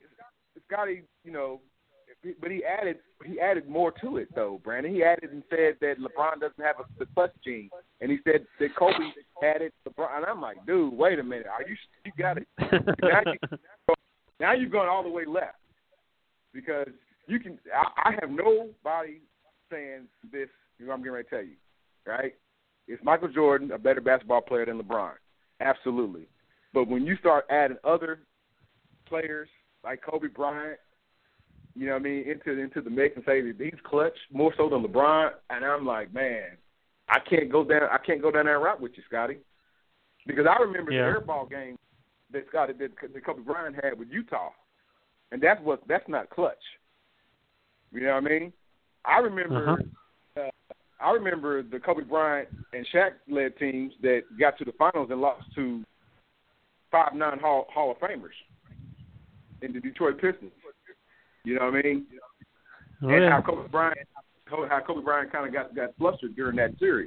but he added more to it, though, Brandon. He added and said that LeBron doesn't have the clutch gene, and he said that Kobe added LeBron. And I'm like, dude, wait a minute. You got it. Now you've gone all the way left because you can. I have nobody saying this. I'm getting ready to tell you, right? Is Michael Jordan a better basketball player than LeBron? Absolutely. But when you start adding other players like Kobe Bryant, you know what I mean, into the mix and say that he's clutch more so than LeBron, and I'm like, man, I can't go down that route with you, Scotty, because I remember the airball game that Kobe Bryant had with Utah, and that's not clutch. You know what I mean? I remember the Kobe Bryant and Shaq led teams that got to the finals and lost to 5'9" Hall of Famers in the Detroit Pistons. You know what I mean? How Kobe Bryant how Kobe Bryant kind of got flustered during that series.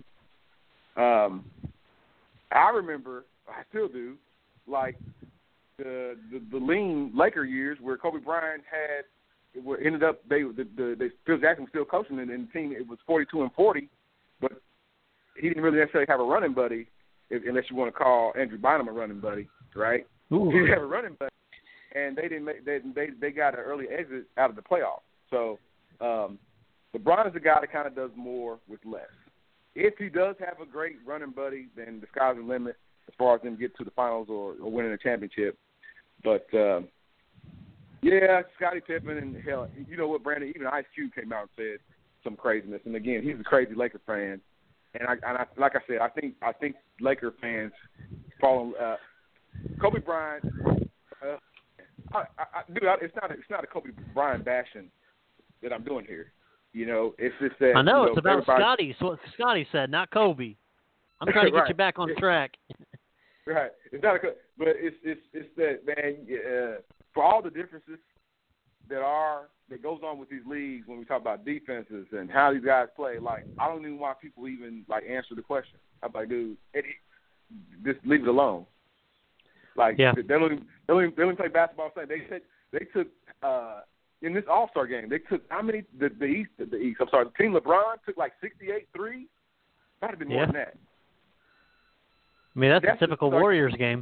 I remember, I still do, like the lean Laker years where Kobe Bryant ended up Phil Jackson was still coaching and the team, it was 42-40, but he didn't really necessarily have a running buddy, unless you want to call Andrew Bynum a running buddy, right? Ooh. He didn't have a running buddy, and they got an early exit out of the playoffs. So LeBron is the guy that kind of does more with less. If he does have a great running buddy, then the sky's the limit as far as them get to the finals or winning a championship. But yeah, Scottie Pippen, and hell, you know what, Brandon? Even Ice Cube came out and said some craziness. And again, he's a crazy Laker fan. And I like I said, I think Laker fans follow Kobe Bryant. It's not a Kobe Bryant bashing that I'm doing here. You know, it's just that I know it's about Scotty. So what Scotty said, not Kobe. I'm trying to get right. you back on track. Right. It's not but it's that, man. For all the differences that goes on with these leagues when we talk about defenses and how these guys play, like I don't even want people even like answer the question. I'm like, dude, just leave it alone. Like they don't even play basketball. They took in this All-Star game, they took how many? The East. I'm sorry, the team LeBron took like 68 threes. Might have been more than that. I mean, that's a typical Warriors game.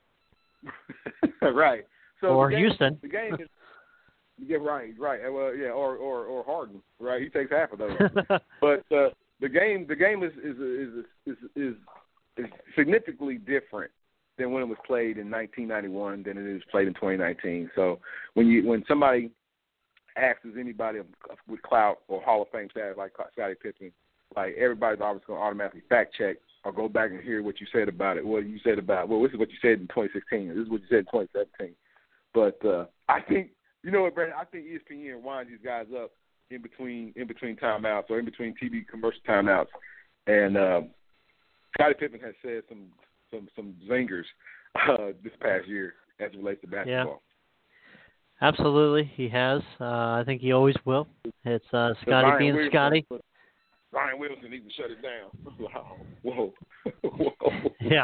Right. So or Houston. The game is right. Well, yeah, or Harden, right? He takes half of those. But the game is significantly different than when it was played in 1991 than it is played in 2019. So when somebody asks anybody with clout or Hall of Fame status like Scottie Pippen, like everybody's always going to automatically fact check or go back and hear what you said about it. What you said about this is what you said in 2016. This is what you said in 2017. But I think you know what, Brandon. I think ESPN winds these guys up in between timeouts or in between TV commercial timeouts. And Scottie Pippen has said some zingers this past year as it relates to basketball. Yeah. Absolutely, he has. I think he always will. It's Scotty being Scotty. Ryan Wilson needs to shut it down. Whoa. Yeah.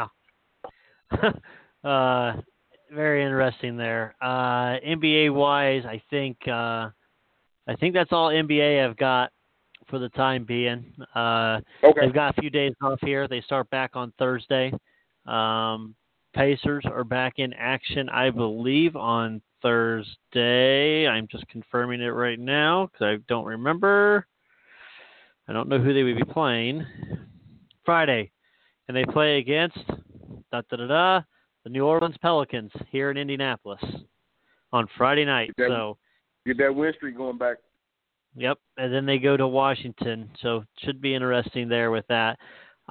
Very interesting there. NBA wise, I think that's all NBA have got for the time being. Okay. They've got a few days off here. They start back on Thursday. Pacers are back in action, I believe, on Thursday. I'm just confirming it right now because I don't remember. I don't know who they would be playing. Friday. And they play against the New Orleans Pelicans here in Indianapolis on Friday night. Get that win streak going back. Yep. And then they go to Washington. So should be interesting there with that.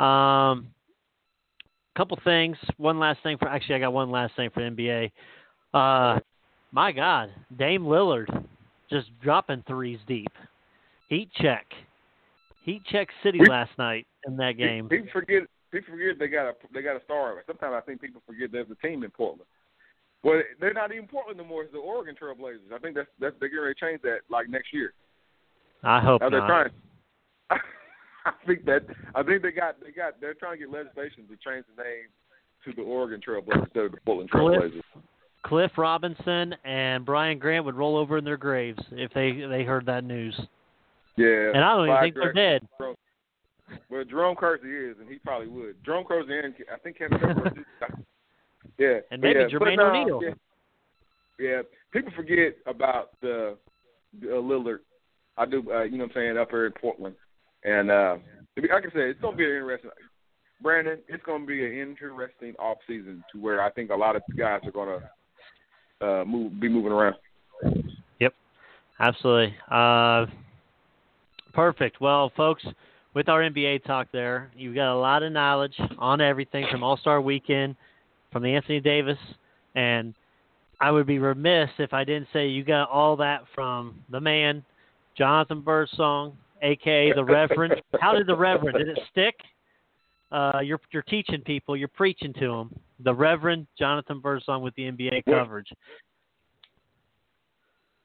Couple things. I got one last thing for NBA. My God, Dame Lillard just dropping threes deep. Heat check City last night in that game. People forget they got a star. Sometimes I think people forget there's a team in Portland. Well, they're not even Portland anymore. It's the Oregon Trail Blazers. I think they're getting ready to change that like next year. I hope they're not. Trying. I think they're trying to get legislation to change the name to the Oregon Trail Blazers instead of the Portland Trail Blazers. Cliff Robinson and Brian Grant would roll over in their graves if they heard that news. Yeah. And I don't even think they're dead. Well, Jerome Kersey is, and he probably would. Jerome Kersey and I think Kevin Kersey. Yeah. And maybe Jermaine O'Neal. Yeah. People forget about the Lillard. I do, you know what I'm saying, up here in Portland. And like I said, it's going to be an interesting – Brandon, it's going to be an interesting offseason to where I think a lot of guys are going to be moving around. Yep, absolutely. Perfect. Well, folks, with our NBA talk there, you've got a lot of knowledge on everything from All-Star Weekend, from the Anthony Davis, and I would be remiss if I didn't say you got all that from the man, Jonathan Birdsong, a.k.a. the Reverend. How did the Reverend? Did it stick? You're teaching people. You're preaching to them. The Reverend Jonathan Birdsong with the NBA coverage.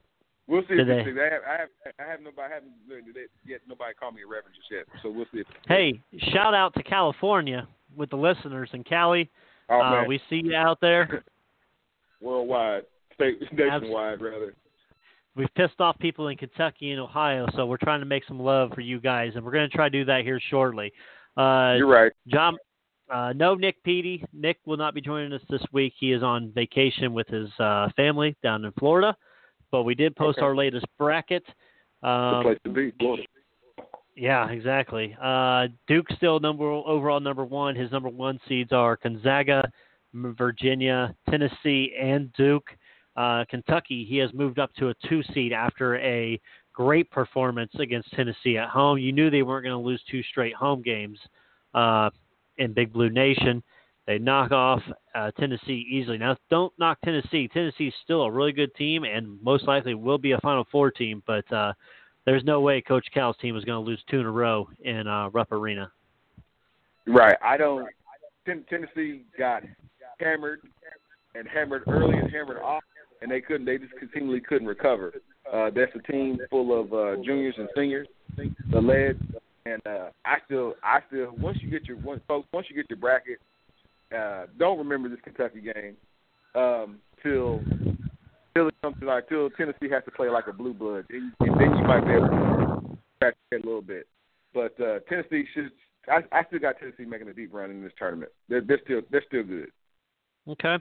We'll see. Did I haven't yet. Nobody called me a reverend just yet. So we'll see. Hey, shout out to California with the listeners in Cali. Oh, we see you out there. Worldwide, nationwide, rather. We've pissed off people in Kentucky and Ohio, so we're trying to make some love for you guys, and we're going to try to do that here shortly. You're right. John, no Nick Petey. Nick will not be joining us this week. He is on vacation with his family down in Florida. But we did post our latest bracket. The place to be, Florida. Yeah, exactly. Duke's still overall number one. His number one seeds are Gonzaga, Virginia, Tennessee, and Duke. Kentucky, he has moved up to a 2 seed after a great performance against Tennessee at home. You knew they weren't going to lose 2 straight home games in Big Blue Nation. They knock off Tennessee easily. Now, don't knock Tennessee. Tennessee's still a really good team and most likely will be a Final Four team, but there's no way Coach Cal's team is going to lose 2 in a row in Rupp Arena. Right. Tennessee got hammered early and hammered off, and they just continually couldn't recover. That's a team full of juniors and seniors, the lead, and I still once you get your bracket. Don't remember this Kentucky game till it comes to till Tennessee has to play like a blue blood, and then you might be able to scratch it a little bit. But Tennessee should. I still got Tennessee making a deep run in this tournament. They're still good. Okay.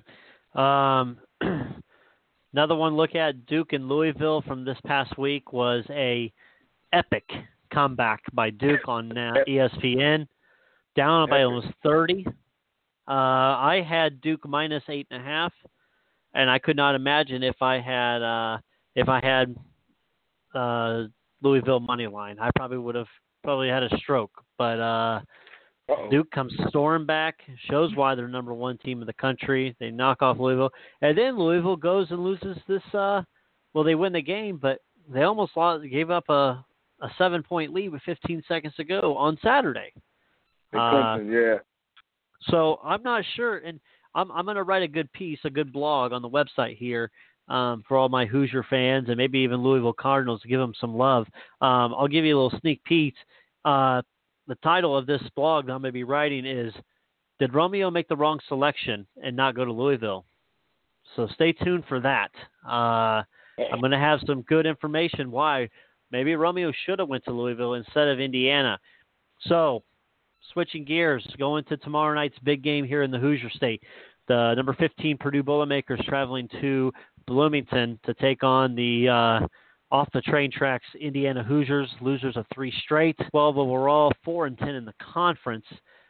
Another one look at Duke and Louisville from this past week was a epic comeback by Duke on ESPN, down by almost 30. I had Duke minus 8.5, and I could not imagine if I had Louisville money line. I probably would have had a stroke. But Duke comes storming back, shows why they're number one team in the country. They knock off Louisville, and then Louisville goes and loses this. They win the game, but they almost gave up a 7-point lead with 15 seconds to go on Saturday. Clemson, yeah. So I'm not sure, and I'm going to write a good blog on the website here for all my Hoosier fans and maybe even Louisville Cardinals to give them some love. I'll give you a little sneak peek. The title of this blog that I'm going to be writing is, Did Romeo Make the Wrong Selection and Not Go to Louisville? So stay tuned for that. I'm going to have some good information why maybe Romeo should have went to Louisville instead of Indiana. So switching gears, going to tomorrow night's big game here in the Hoosier State. The number 15 Purdue Boilermakers traveling to Bloomington to take on the off the train tracks Indiana Hoosiers, losers of 3 straight, 12 overall, 4-10 in the conference.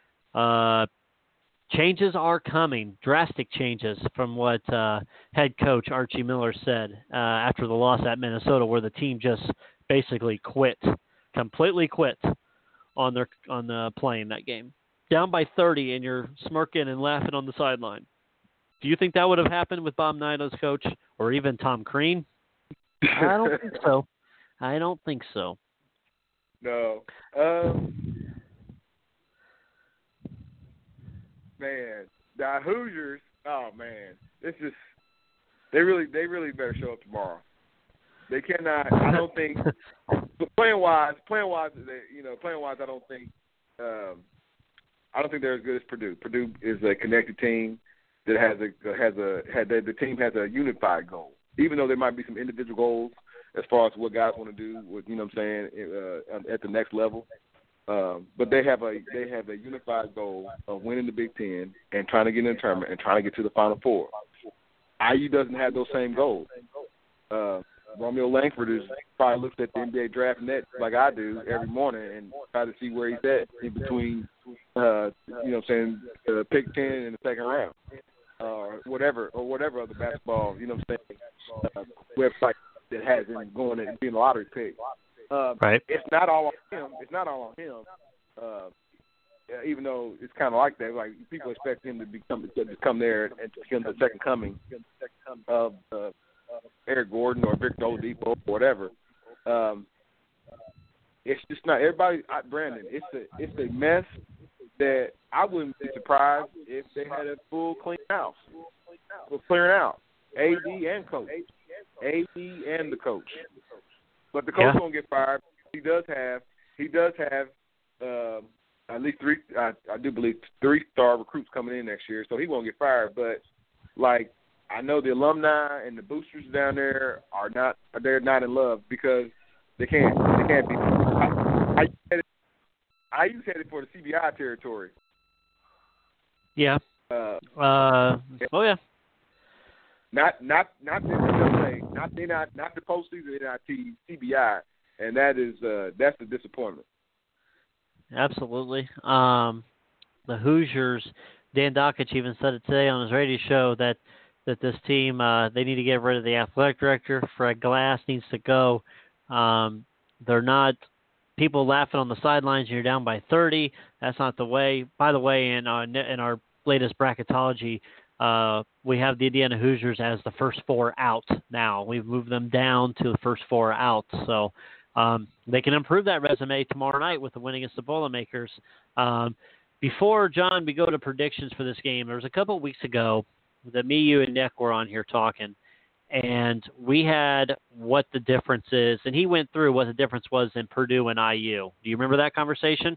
Changes are coming, drastic changes from what head coach Archie Miller said after the loss at Minnesota, where the team just basically completely quit on playing that game. Down by 30, and you're smirking and laughing on the sideline. Do you think that would have happened with Bob Knight as coach, or even Tom Crean? I don't think so. No. Man, the Hoosiers. Oh man, it's just they really better show up tomorrow. They cannot. I don't think playing wise. I don't think. I don't think they're as good as Purdue. Purdue is a connected team that the team has a unified goal. Even though there might be some individual goals as far as what guys want to do with, at the next level. But they have a unified goal of winning the Big Ten and trying to get in the tournament and trying to get to the Final Four. IU doesn't have those same goals. Romeo Langford probably looks at the NBA draft net like I do every morning and try to see where he's at in between, pick 10 in the second round. Whatever other basketball, website that has him going and being a lottery pick. Right. It's not all on him. Even though it's kind of like that, like people expect him to come there and to become the second coming of Eric Gordon or Victor Oladipo or whatever. It's just not everybody. Brandon, it's a mess that I wouldn't be surprised if they had a full clean house. We're clearing out AD and coach. AD and the coach. But the coach won't get fired. He does have at least three. I do believe 3-star recruits coming in next year, so he won't get fired. But like, I know the alumni and the boosters down there they're not in love because they can't be. I used to head it for the CBI territory. Yeah. Oh yeah. Not the NCAA, not the postseason NIT, CBI, and that's the disappointment. Absolutely. The Hoosiers, Dan Dockich even said it today on his radio show that this team, they need to get rid of the athletic director. Fred Glass needs to go. They're not people laughing on the sidelines. You're down by 30. That's not the way. By the way, in our latest bracketology, we have the Indiana Hoosiers as the first 4 out now. We've moved them down to the first 4 out. So they can improve that resume tomorrow night with the win against the Boilermakers. Before, John, we go to predictions for this game, there was a couple of weeks ago that me, you, and Nick were on here talking, and we had what the difference is, and he went through what the difference was in Purdue and IU. Do you remember that conversation?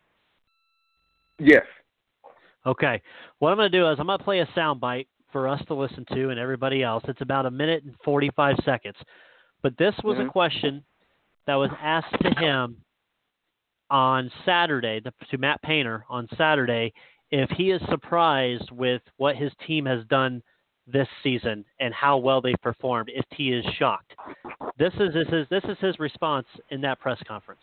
Yes. Okay. What I'm going to do is I'm going to play a soundbite for us to listen to and everybody else. It's about 1 minute and 45 seconds. But this was a question that was asked to him on Saturday, to Matt Painter on Saturday, if he is surprised with what his team has done this season and how well they've performed, if he is shocked. This is his response in that press conference.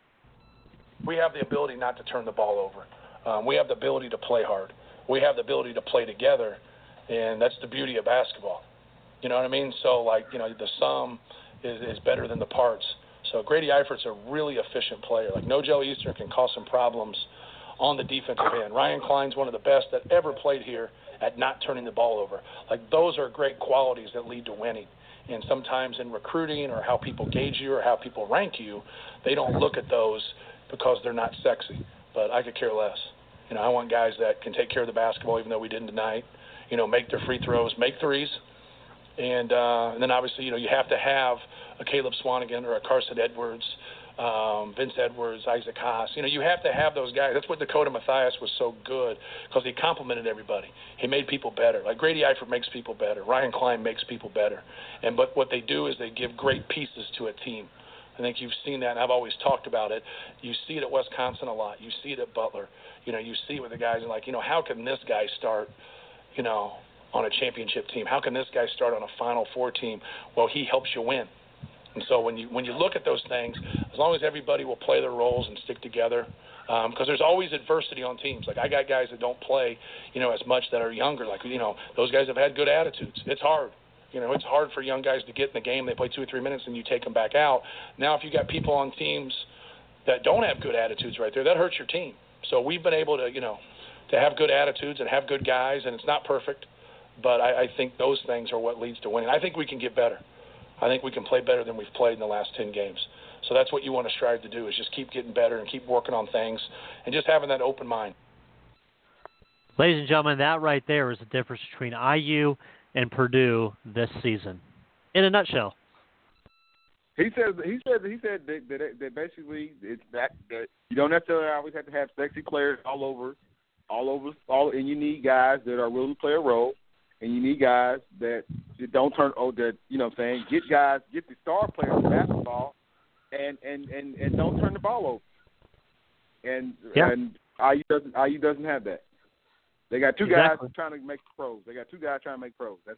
We have the ability not to turn the ball over. We have the ability to play hard. We have the ability to play together, and that's the beauty of basketball. You know what I mean? So, the sum is better than the parts. So Grady Eifert's a really efficient player. No Joe Eastern can cause some problems on the defensive end. Ryan Klein's one of the best that ever played here at not turning the ball over. Those are great qualities that lead to winning. And sometimes in recruiting or how people gauge you or how people rank you, they don't look at those because they're not sexy. But I could care less. I want guys that can take care of the basketball, even though we didn't tonight. Make their free throws, make threes. And then obviously, you have to have a Caleb Swanigan or a Carson Edwards, Vince Edwards, Isaac Haas. You have to have those guys. That's what Dakota Mathias was so good, because he complimented everybody. He made people better. Grady Eifert makes people better. Ryan Klein makes people better. But what they do is they give great pieces to a team. I think you've seen that, and I've always talked about it. You see it at Wisconsin a lot. You see it at Butler. You see it with the guys, and how can this guy start, on a championship team? How can this guy start on a Final Four team? Well, he helps you win. And so when you look at those things, as long as everybody will play their roles and stick together, because there's always adversity on teams. I got guys that don't play, as much that are younger. Those guys have had good attitudes. It's hard. It's hard for young guys to get in the game. They play 2 or 3 minutes and you take them back out. Now, if you got people on teams that don't have good attitudes right there, that hurts your team. So we've been able to, to have good attitudes and have good guys, and it's not perfect, but I think those things are what leads to winning. I think we can get better. I think we can play better than we've played in the last 10 games. So that's what you want to strive to do, is just keep getting better and keep working on things and just having that open mind. Ladies and gentlemen, that right there is the difference between IU and Purdue this season, in a nutshell. He said that basically it's that you don't necessarily always have to have sexy players all over, and you need guys that are willing to play a role, and you need guys that don't turn get the star players in basketball, and don't turn the ball over. And IU doesn't have that. They got two guys trying to make pros. That's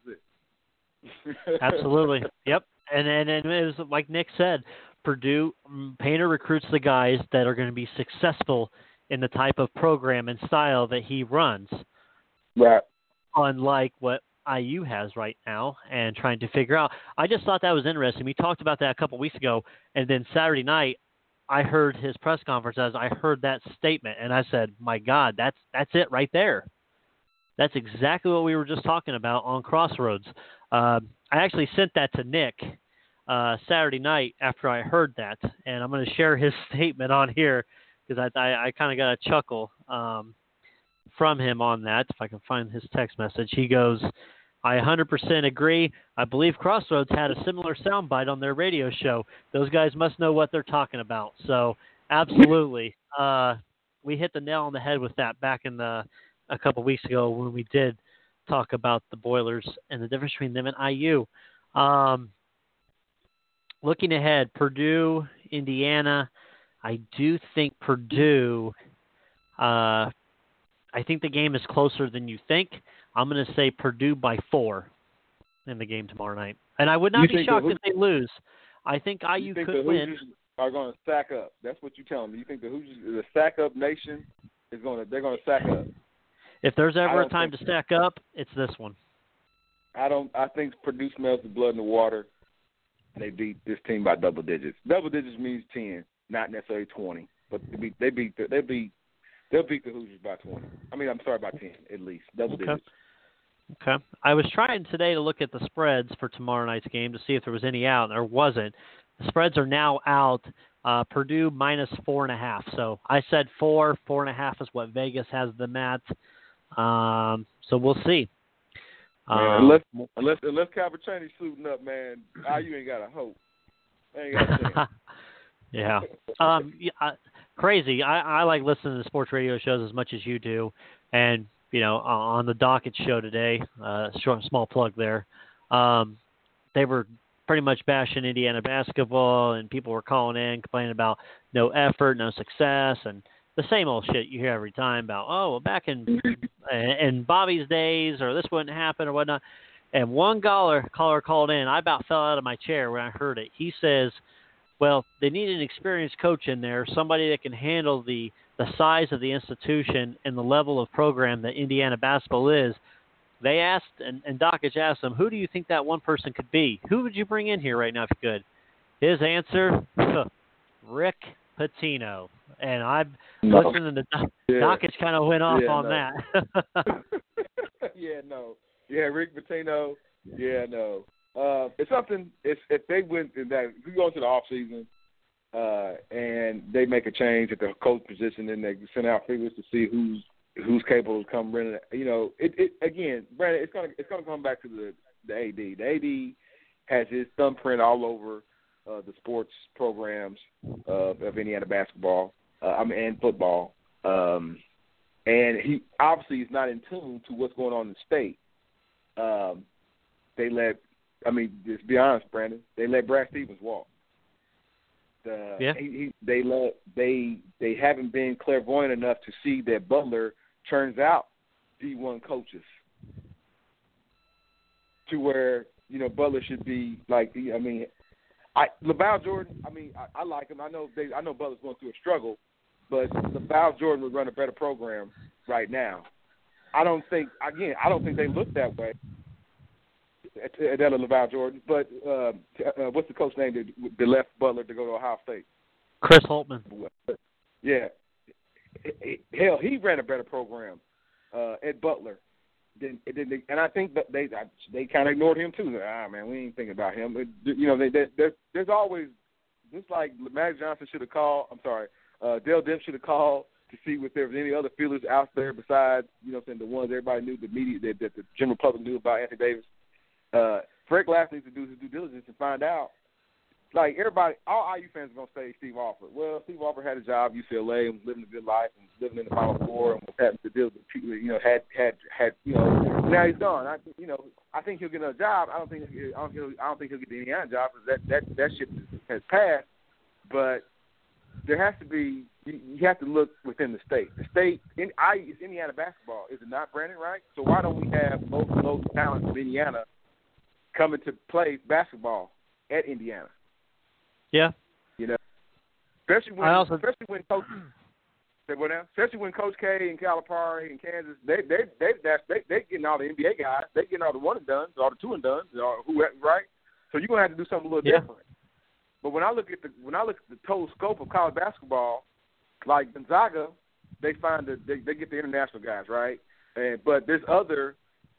it. Absolutely. Yep. And it was like Nick said, Purdue, Painter recruits the guys that are going to be successful in the type of program and style that he runs. Right. Unlike what IU has right now and trying to figure out. I just thought that was interesting. We talked about that a couple weeks ago, and then Saturday night I heard his press conference as I heard that statement, and I said, my God, that's it right there. That's exactly what we were just talking about on Crossroads. I actually sent that to Nick Saturday night after I heard that, and I'm going to share his statement on here because I kind of got a chuckle from him on that. If I can find his text message, he goes, I 100% agree. I believe Crossroads had a similar soundbite on their radio show. Those guys must know what they're talking about. So, absolutely. We hit the nail on the head with that back in a couple weeks ago when we did talk about the Boilers and the difference between them and IU. Looking ahead, Purdue, Indiana. I do think Purdue, I think the game is closer than you think. I'm going to say Purdue by 4 in the game tomorrow night. And I would not be shocked if they lose. I think IU could win. Hoosiers are going to stack up. That's what you're telling me. You think the Hoosiers, the stack-up nation, they're going to stack up? If there's ever a time to stack up, it's this one. I think Purdue smells the blood in the water, and they beat this team by double digits. Double digits means 10, not necessarily 20. But they'll beat the Hoosiers by 20. I mean, I'm sorry, by 10 at least. Double digits. Okay. I was trying today to look at the spreads for tomorrow night's game to see if there was any out, and there wasn't. The spreads are now out. Purdue minus 4.5. So I said 4.5 is what Vegas has them at. So we'll see. Man, unless Calvert-Cheney's suiting up, man, IU ain't got a hope. Ain't got a chance. Yeah. Crazy. I like listening to sports radio shows as much as you do, and on the Docket show today, small plug there, they were pretty much bashing Indiana basketball, and people were calling in complaining about no effort, no success, and the same old shit you hear every time about, back in Bobby's days, or this wouldn't happen or whatnot. And one caller called in. I about fell out of my chair when I heard it. He says, well, they need an experienced coach in there, somebody that can handle the size of the institution and the level of program that Indiana basketball is. They asked, and Dockage asked them, who do you think that one person could be? Who would you bring in here right now if you could? His answer, Rick Pitino. And I'm listening to Dockage kind of went off on that. Rick Pitino. Yeah, no. It's something. If they win, that we go into the off season, and they make a change at the coach position, and they send out figures to see who's capable of come running. It again, Brandon. It's gonna come back to the AD. The AD has his thumbprint all over the sports programs of Indiana basketball. And football. And he obviously is not in tune to what's going on in the state. Just be honest, Brandon, they let Brad Stevens walk. They haven't been clairvoyant enough to see that Butler turns out D1 coaches to where, Butler should be like, LaVall Jordan, I like him. I know Butler's going through a struggle, but LaVall Jordan would run a better program right now. I don't think they look that way at LaVall Jordan. But what's the coach name that left Butler to go to Ohio State? Chris Holtman. Yeah. Hell, he ran a better program at Butler. And I think that they kind of ignored him too. Man, we ain't thinking about him. There's always, just like Magic Johnson should have called. I'm sorry, Dale Demps should have called to see if there was any other feelers out there besides, the ones everybody knew, the media, that the general public knew about Anthony Davis. Frank Glass needs to do his due diligence and find out. Like everybody, all IU fans are gonna say Steve Alford. Well, Steve Alford had a job at UCLA and was living a good life and living in the Final Four and was having to deal with people. Had now he's gone. I think he'll get another job. I don't think he'll get the Indiana job because that shit has passed. But there has to be. You have to look within the state. The state is Indiana basketball, is it not, Brandon? Right? So why don't we have most of those talents of Indiana coming to play basketball at Indiana? Yeah. Especially when Coach K and Calipari and Kansas, they getting all the NBA guys, they getting all the one and dones, all the two and dones, right? So you're gonna have to do something a little different. But when I look at the total scope of college basketball, like Gonzaga, they find that they get the international guys, right? But there's other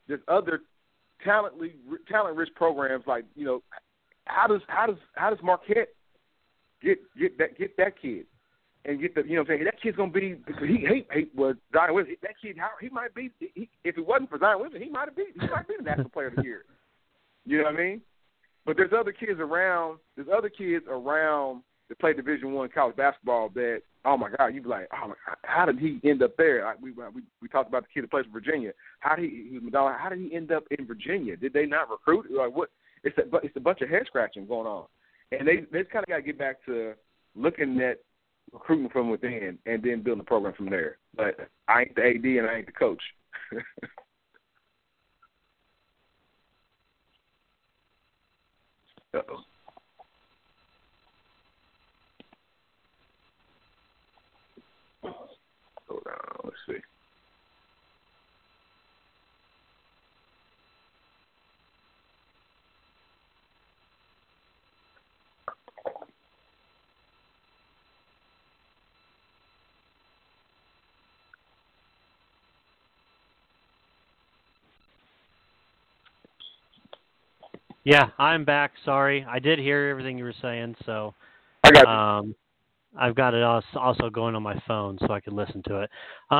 talent-rich programs like how does Marquette get that kid? and get the, you know what I'm saying, that kid's going to be, because he was Zion Williamson. That kid, he might be, if it wasn't for Zion Williamson, he might be the National Player of the Year. You know what I mean? But there's other kids around that play Division I college basketball that, oh my God, you'd be like, oh my God, how did he end up there? Like we talked about the kid that plays for Virginia. He was Madonna. How did he end up in Virginia? Did they not recruit? Like what? It's a bunch of head scratching going on, and they kind of got to get back to looking at recruiting from within and then building a program from there. But I ain't the AD and I ain't the coach. Uh-oh. Hold on, let's see. Yeah, I'm back. Sorry. I did hear everything you were saying, so I got you. I've got it also going on my phone so I can listen to it.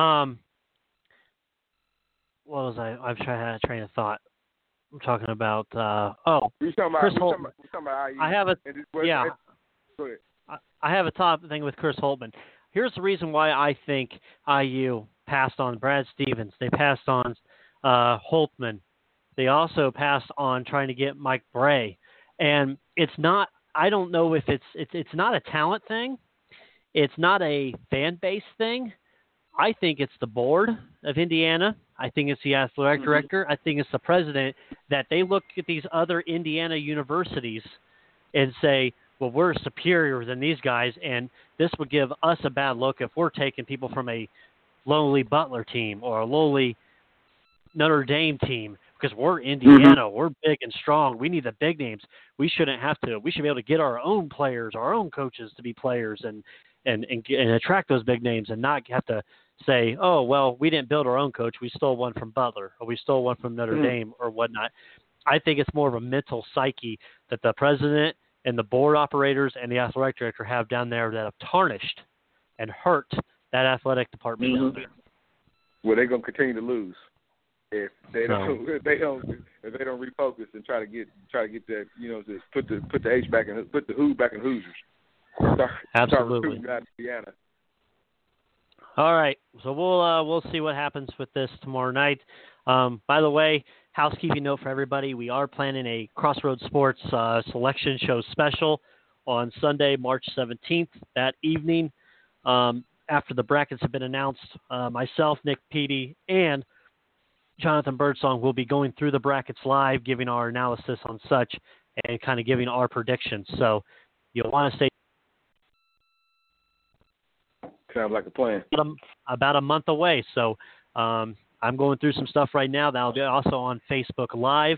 What was I? I've had a train of thought. I'm talking about Chris Holtman. I have a yeah. Go ahead. I have a top thing with Chris Holtman. Here's the reason why I think IU passed on Brad Stevens. They passed on Holtman. They also passed on trying to get Mike Bray, and it's not. I don't know if it's not a talent thing. It's not a fan base thing. I think it's the board of Indiana. I think it's the athletic director. I think it's the president that they look at these other Indiana universities and say, well, we're superior than these guys, and this would give us a bad look if we're taking people from a lowly Butler team or a lowly Notre Dame team because we're Indiana. We're big and strong. We need the big names. We shouldn't have to. We should be able to get our own players, our own coaches to be players and attract those big names and not have to say, oh, well, we didn't build our own coach. We stole one from Butler or we stole one from Notre Dame or whatnot. I think it's more of a mental psyche that the president and the board operators and the athletic director have down there that have tarnished and hurt that athletic department down there. Well, they're going to continue to lose if they don't refocus and try to get that, you know, just put the H back and put the who back in Hoosiers. Absolutely. Start Indiana. All right, so we'll see what happens with this tomorrow night. By the way, housekeeping note for everybody: we are planning a Crossroads Sports selection show special on Sunday, March 17th. That evening, after the brackets have been announced, myself, Nick Petey, and Jonathan Birdsong will be going through the brackets live, giving our analysis on such, and kind of giving our predictions. So you'll want to stay. Sounds like a plan. About a month away. So I'm going through some stuff right now. That'll be also on Facebook Live.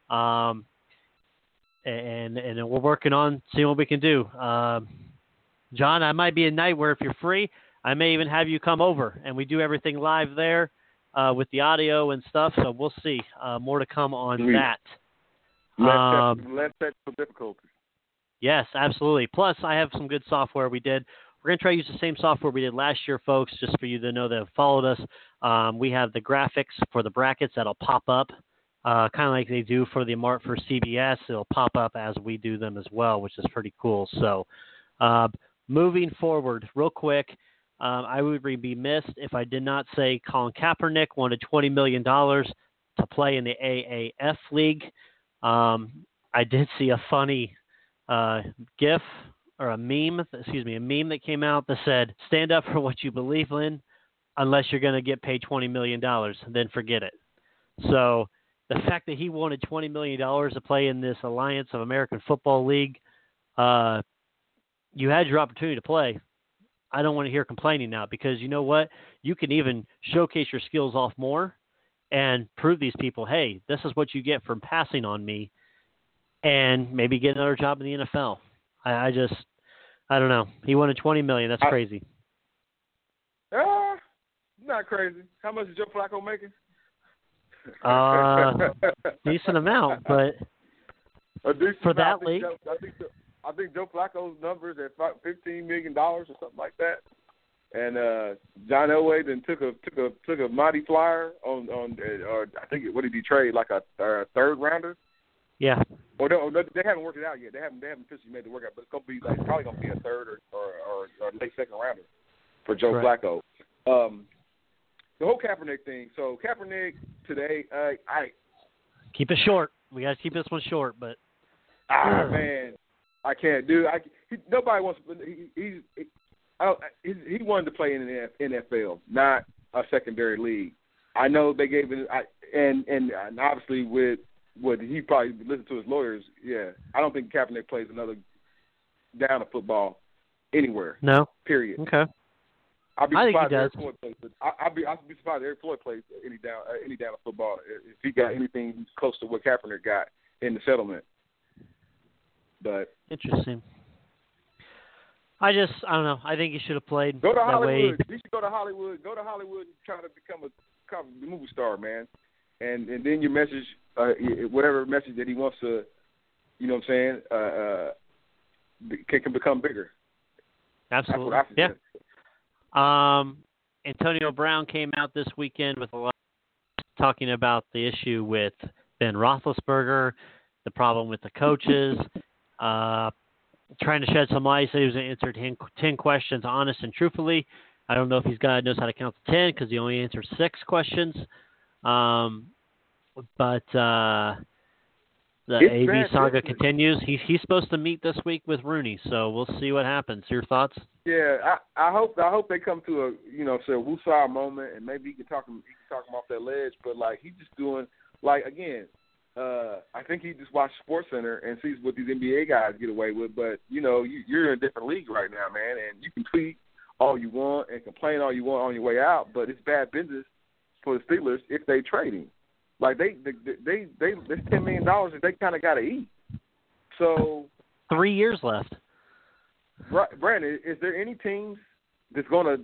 And we're working on seeing what we can do. John, I might be a night where if you're free, I may even have you come over and we do everything live there with the audio and stuff. So we'll see. More to come on that. Less technical difficulties. Yes, absolutely. Plus, I have some good software we did. We're going to try to use the same software we did last year, folks, just for you to know that have followed us. We have the graphics for the brackets that'll pop up, kind of like they do for CBS. It'll pop up as we do them as well, which is pretty cool. So moving forward, real quick, I would be missed if I did not say Colin Kaepernick wanted $20 million to play in the AAF League. I did see a funny GIF or a meme that came out that said, stand up for what you believe in unless you're going to get paid $20 million, then forget it. So the fact that he wanted $20 million to play in this Alliance of American Football League, you had your opportunity to play. I don't want to hear complaining now because you know what? You can even showcase your skills off more and prove these people, hey, this is what you get from passing on me and maybe get another job in the NFL. I don't know. He wanted $20 million. That's crazy. Not crazy. How much is Joe Flacco making? Decent amount, but for that league, I think Joe Flacco's numbers at $15 million or something like that. And John Elway then took a mighty flyer on or I think what did he trade, like a third rounder? Yeah. Or no, they haven't worked it out yet. They haven't officially made the workout, but it's gonna be like probably gonna be a third or late second rounder for Joe Flacco. The whole Kaepernick thing. So Kaepernick today, I keep it short. We gotta keep this one short, but man, I can't do. Nobody wants. He wanted to play in the NFL, not a secondary league. I know they gave it, and obviously with what he probably listened to his lawyers. Yeah, I don't think Kaepernick plays another down of football anywhere. No. Period. Okay. I think he does. Eric Floyd plays, I'd be surprised if Eric Floyd plays any down of football if he got anything close to what Kaepernick got in the settlement. But interesting. I don't know. I think he should have played. Go to that Hollywood. way. You should go to Hollywood. Go to Hollywood and try to become a movie star, man. And then your message, whatever message that he wants to, you know what I'm saying, can become bigger. Absolutely. That's what I suggest. Antonio Brown came out this weekend with a lot talking about the issue with Ben Roethlisberger, the problem with the coaches, trying to shed some light. He was answered 10 questions honest and truthfully. I don't know if knows how to count to 10 because he only answered 6 questions. But the AV saga continues. He's supposed to meet this week with Rooney, so we'll see what happens. Your thoughts? Yeah, I hope they come to a woosah moment, and maybe he can talk him off that ledge. But like he's just doing again. I think he just watched SportsCenter and sees what these NBA guys get away with. But you're in a different league right now, man, and you can tweet all you want and complain all you want on your way out. But it's bad business for the Steelers if they trade him. Like there's $10 million that they kind of got to eat. So 3 years left. Brandon, is there any teams that's going to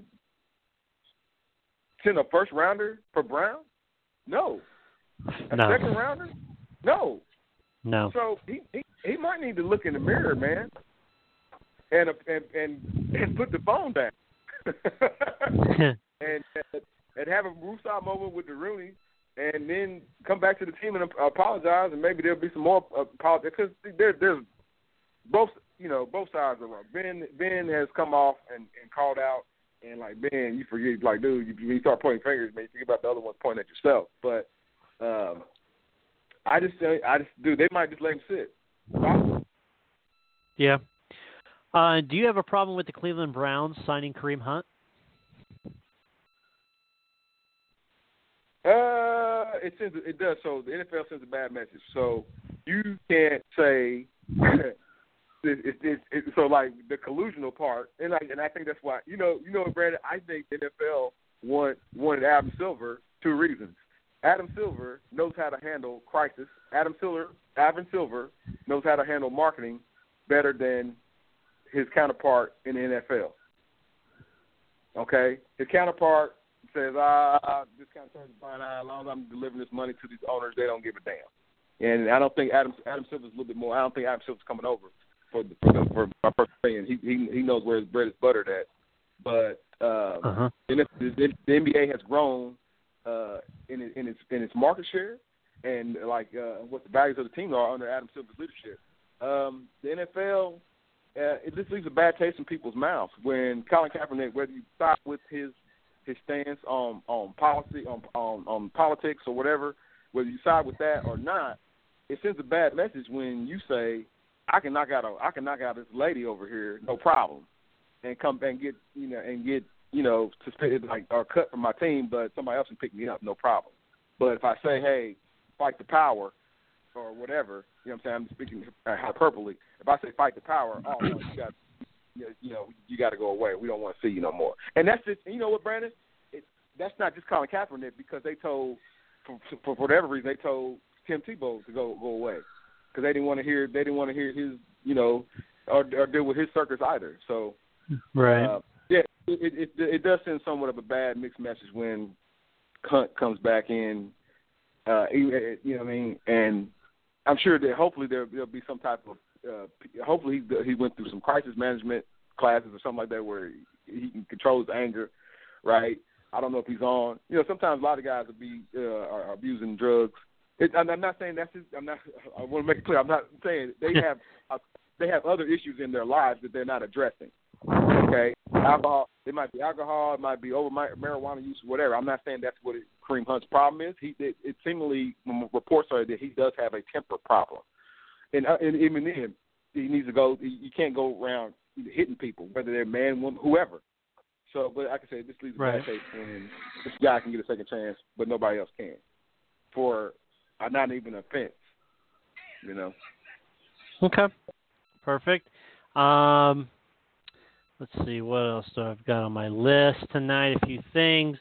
send a first rounder for Brown? No. A second rounder? No. No. So he might need to look in the mirror, man, and put the phone down, and have a woosah moment with the Rooney, and then come back to the team and apologize, and maybe there'll be some more apologies because there's both sides are wrong. Ben has come off and called out, and like Ben, you forget, like dude, you start pointing fingers, man, you forget about the other ones pointing at yourself. But I just dude, they might just let him sit. Wow. Yeah. Do you have a problem with the Cleveland Browns signing Kareem Hunt? It does. So the NFL sends a bad message. So you can't say so like the collusional part, and I think that's why Brandon. I think the NFL wanted Adam Silver 2 reasons. Adam Silver knows how to handle crisis. Adam Silver knows how to handle marketing better than his counterpart in the NFL. Okay, his counterpart says, this counterpart is fine. As long as I'm delivering this money to these owners, they don't give a damn. And I don't think Adam Silver's a little bit more. I don't think Adam Silver's coming over for my personal opinion. He knows where his bread is buttered at. But the NBA has grown in its market share and what the values of the team are under Adam Silver's leadership. The NFL, it just leaves a bad taste in people's mouths when Colin Kaepernick, whether you side with his stance on policy, on politics or whatever, whether you side with that or not, it sends a bad message when you say, I can knock out this lady over here, no problem, and come and get suspended or cut from my team, but somebody else can pick me up, no problem. But if I say, hey, fight the power or whatever, I'm saying, I'm speaking hyperbole. If I say fight the power, you got to go away. We don't want to see you no more. And that's just, you know what, Brandon? That's not just Colin Kaepernick because they told, for whatever reason, they told Tim Tebow to go away because they didn't want to hear his, or deal with his circus either. So, right. It does send somewhat of a bad mixed message when Hunt comes back in. You know what I mean? And I'm sure that hopefully there'll be some type of hopefully he went through some crisis management classes or something like that where he can control his anger, right? I don't know if he's on. Sometimes a lot of guys are abusing drugs. I'm not saying that's his. I want to make it clear. I'm not saying they have other issues in their lives that they're not addressing. Okay, alcohol. It might be alcohol. It might be over marijuana use, whatever. I'm not saying that's what Kareem Hunt's problem is. It seemingly reports are that he does have a temper problem, and even then, he needs to go. You can't go around hitting people, whether they're man, woman, whoever. So, but like I said, this leaves a bad taste when this guy can get a second chance, but nobody else can, for not even offense, Okay, perfect. Let's see, what else do I've got on my list tonight? A few things.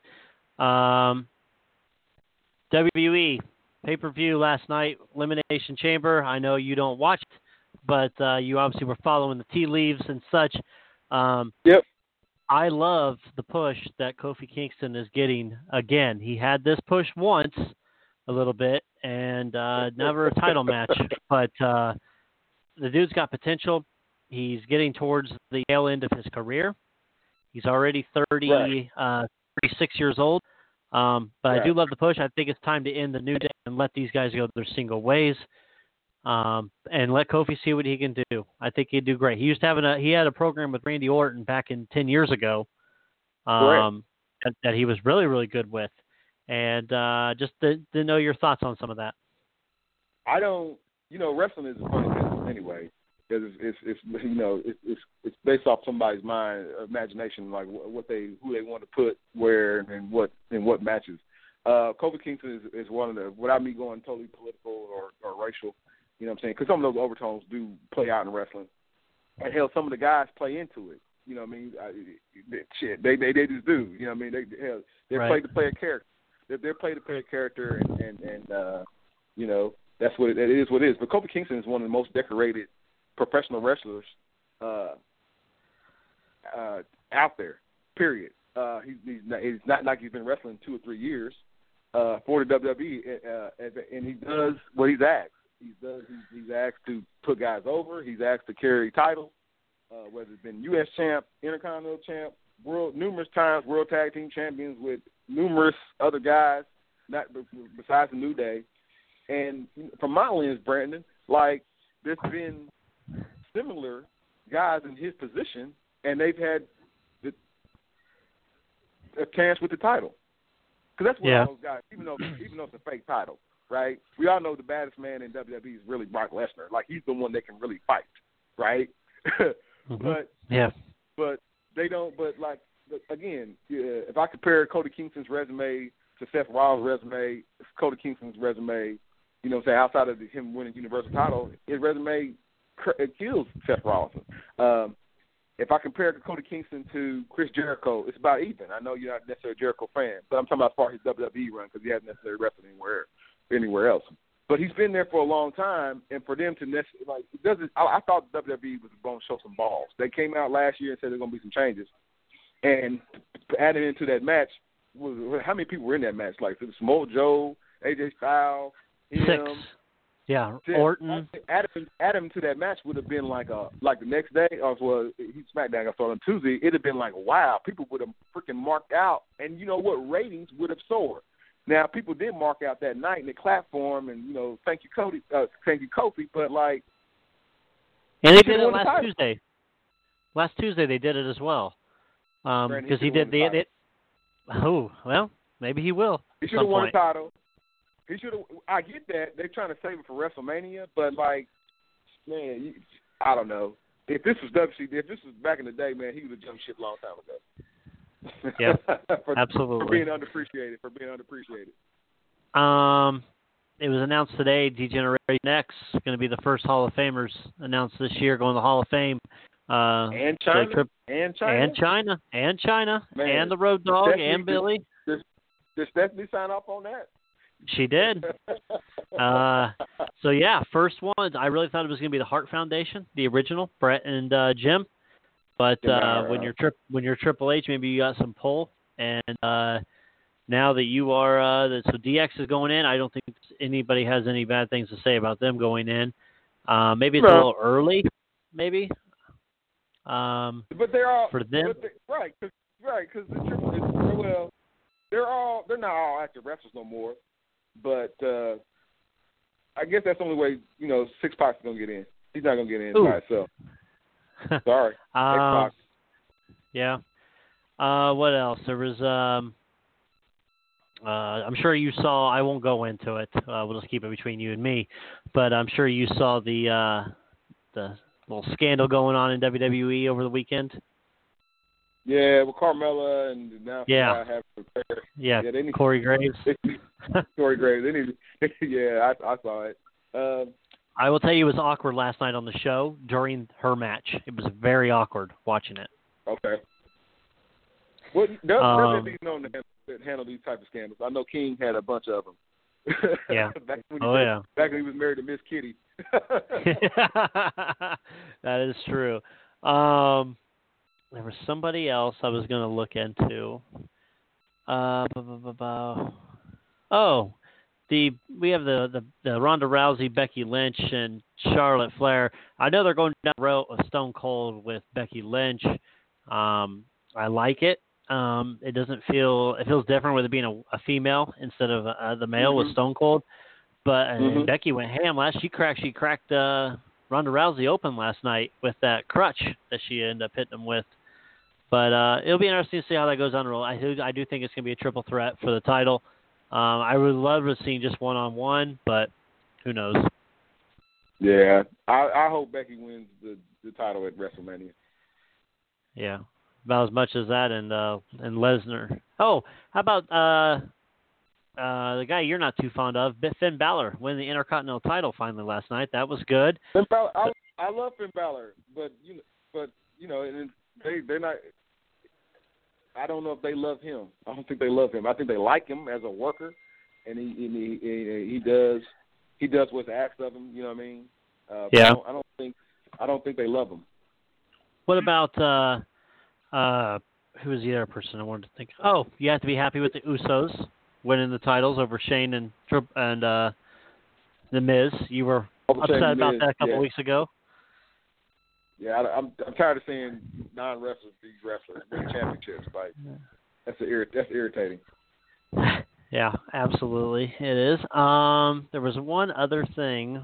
WWE pay-per-view last night, Elimination Chamber. I know you don't watch it, but you obviously were following the tea leaves and such. Yep. I love the push that Kofi Kingston is getting again. He had this push once a little bit and never a title match, but the dude's got potential. He's getting towards the tail end of his career. He's already 36 years old. But I do love the push. I think it's time to end the New Day and let these guys go their single ways. And let Kofi see what he can do. I think he'd do great. He used to he had a program with Randy Orton back in 10 years ago that he was really, really good with. And just to know your thoughts on some of that. I don't, wrestling is a funny business anyway, because it's based off somebody's imagination, like who they want to put where and what matches. Kofi Kingston is one of the, without me going totally political or racial, you know what I'm saying? Because some of those overtones do play out in wrestling. And hell, some of the guys play into it. You know what I mean? They just do. You know what I mean? They're played to play a character. They're played to play a character, and that's what it is. What it is. But Kofi Kingston is one of the most decorated professional wrestlers out there. Period. He's not like he's been wrestling 2 or 3 years for the WWE, and he does what he's asked. He's asked to put guys over. He's asked to carry titles, whether it's been U.S. champ, Intercontinental champ, numerous times World Tag Team champions with numerous other guys, not besides the New Day. And from my lens, Brandon, like there's been similar guys in his position, and they've had a chance with the title. Because that's what all those guys, even though it's a fake title. Right, we all know the baddest man in WWE is really Brock Lesnar. Like he's the one that can really fight, right? But they don't. But like again, if I compare Cody Kingston's resume to Seth Rollins' resume, Cody Kingston's resume, say outside of him winning Universal title, his resume kills Seth Rollins. If I compare Cody Kingston to Chris Jericho, it's about even. I know you're not necessarily a Jericho fan, but I'm talking about as far as his WWE run because he hasn't necessarily wrestled anywhere else. But he's been there for a long time, and for them to it doesn't. I thought WWE was going to show some balls. They came out last year and said there's going to be some changes, and added into that match was how many people were in that match? Like Samoa Joe, AJ Styles, him. 6. Yeah, Orton. Add him to that match would have been like the next day, or he SmackDown got started on Tuesday. It'd have been like, wow, people would have freaking marked out, and you know what, ratings would have soared. Now, people did mark out that night and they clapped for him, and thank you, Cody, thank you, Kofi. But and they did it last Tuesday. Last Tuesday they did it as well, because he did the. Oh well, maybe he will. He should have won the title. He should have. I get that they're trying to save it for WrestleMania, but man, I don't know. If this was back in the day, man, he would have jumped ship a long time ago. Yeah, absolutely. For being underappreciated. It was announced today, Degeneration X is going to be the first Hall of Famers announced this year, going to the Hall of Fame. And China. Man, and the Road Dogg, and Billy. Did Stephanie sign off on that? She did. So, yeah, first ones. I really thought it was going to be the Hart Foundation, the original, Brett and Jim. But when you're Triple H, maybe you got some pull. And now that you are, so DX is going in, I don't think anybody has any bad things to say about them going in. Maybe it's a little early, maybe. But they're all for them, right? Because the triple is they're not all active wrestlers no more. But I guess that's the only way 6 Pac's gonna get in. He's not gonna get in by himself. Sorry, X-Pac. Yeah. What else? There was. I'm sure you saw. I won't go into it. We'll just keep it between you and me. But I'm sure you saw the little scandal going on in WWE over the weekend. Yeah, with Carmella and now yeah, they need Corey Graves. Corey Graves. They need. I saw it. I will tell you, it was awkward last night on the show during her match. It was very awkward watching it. Okay. Well, WWE's known to handle these type of scandals. I know King had a bunch of them. Yeah. Back when he was married to Miss Kitty. That is true. There was somebody else I was going to look into. We have the Ronda Rousey, Becky Lynch, and Charlotte Flair. I know they're going down the road with Stone Cold with Becky Lynch. I like it. It feels different with it being a female instead of the male with Stone Cold. But Becky went ham she cracked Ronda Rousey open last night with that crutch that she ended up hitting him with. But it'll be interesting to see how that goes on the roll. I do think it's going to be a triple threat for the title. I would love to see just one-on-one, but who knows? Yeah, I hope Becky wins the title at WrestleMania. Yeah, about as much as that and Lesnar. Oh, how about the guy you're not too fond of, Finn Balor, winning the Intercontinental title finally last night. That was good. Finn Balor, I love Finn Balor, but they're not. I don't know if they love him. I don't think they love him. I think they like him as a worker, and he does what's asked of him. You know what I mean? Yeah. I don't think they love him. What about who was the other person I wanted to think? Oh, you have to be happy with the Usos winning the titles over Shane and The Miz. You were upset about that a couple weeks ago. Yeah, I'm tired of seeing non-wrestlers be wrestlers win championships. Like that's irritating. Yeah, absolutely, it is. There was one other thing.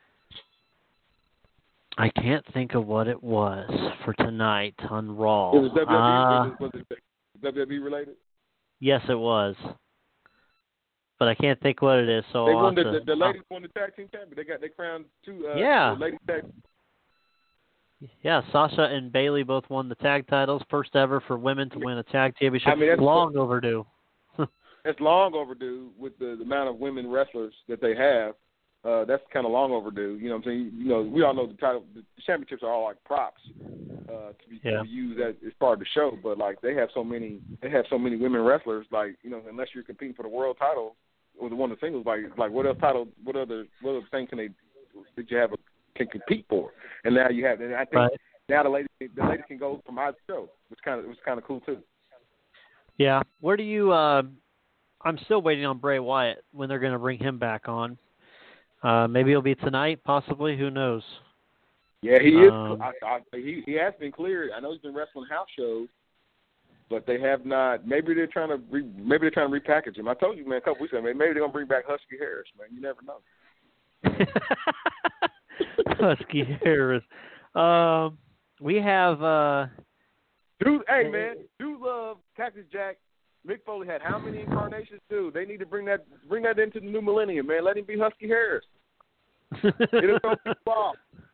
I can't think of what it was for tonight on Raw. Was it WWE? Was it WWE related? Yes, it was. But I can't think what it is. So they won the ladies won the tag team champion. They crowned two ladies tag. Yeah, Sasha and Bayley both won the tag titles, first ever for women to win a tag championship. I mean, that's long overdue. That's long overdue with the amount of women wrestlers that they have. That's kind of long overdue. You know what I'm saying? We all know the championships are all like props to be used as part of the show. But like they have so many women wrestlers. Like unless you're competing for the world title or the one of the singles, like what other thing that you have can compete for? And now you have. And I think now the ladies can go from either show, which was kind of cool too. Yeah. Where do you? I'm still waiting on Bray Wyatt when they're going to bring him back on. Maybe it'll be tonight, possibly. Who knows? Yeah, he is. He has been cleared. I know he's been wrestling house shows, but they have not. Maybe they're trying to repackage him. I told you, man, a couple weeks ago. Maybe they're gonna bring back Husky Harris. Man, you never know. Husky Harris. We have. Dude, hey man, dude, love Cactus Jack. Mick Foley had how many incarnations? Dude, they need to bring that into the new millennium, man. Let him be Husky Harris. It'll go far.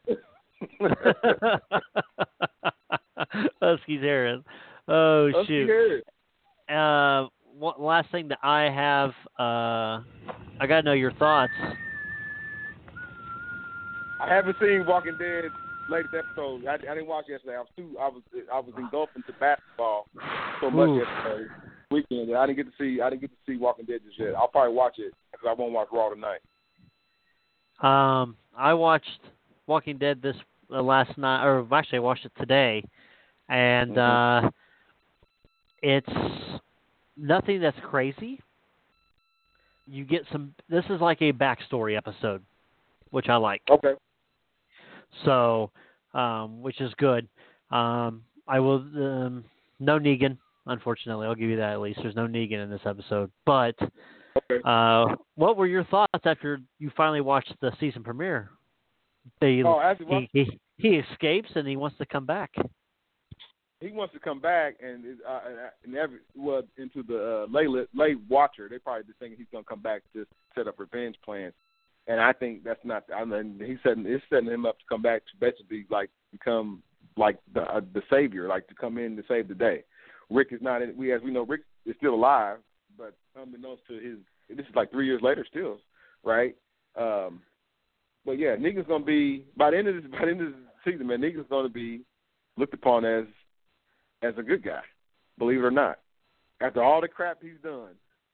Husky Harris. Oh, Husky shoot. Harris. Last thing that I have, I got to know your thoughts. I haven't seen Walking Dead latest episode. I didn't watch yesterday. I was engulfed into basketball so much yesterday weekend. I didn't get to see Walking Dead just yet. I'll probably watch it because I won't watch Raw tonight. I watched Walking Dead this last night, or actually I watched it today, and it's nothing that's crazy. You get some. This is like a backstory episode, which I like. Okay. So, which is good. I will no Negan, unfortunately. I'll give you that at least. There's no Negan in this episode. But what were your thoughts after you finally watched the season premiere? He escapes and he wants to come back. He wants to come back and into the late Watcher. They probably just thinking he's going to come back to set up revenge plans. And I think that's not. I mean, it's setting him up to come back to basically like become like the savior, like to come in to save the day. Rick is not. As we know, Rick is still alive, but unbeknownst to his, this is like 3 years later still, right? But yeah, Negan's going to be by the end of this season, man. Negan's going to be looked upon as a good guy, believe it or not. After all the crap he's done.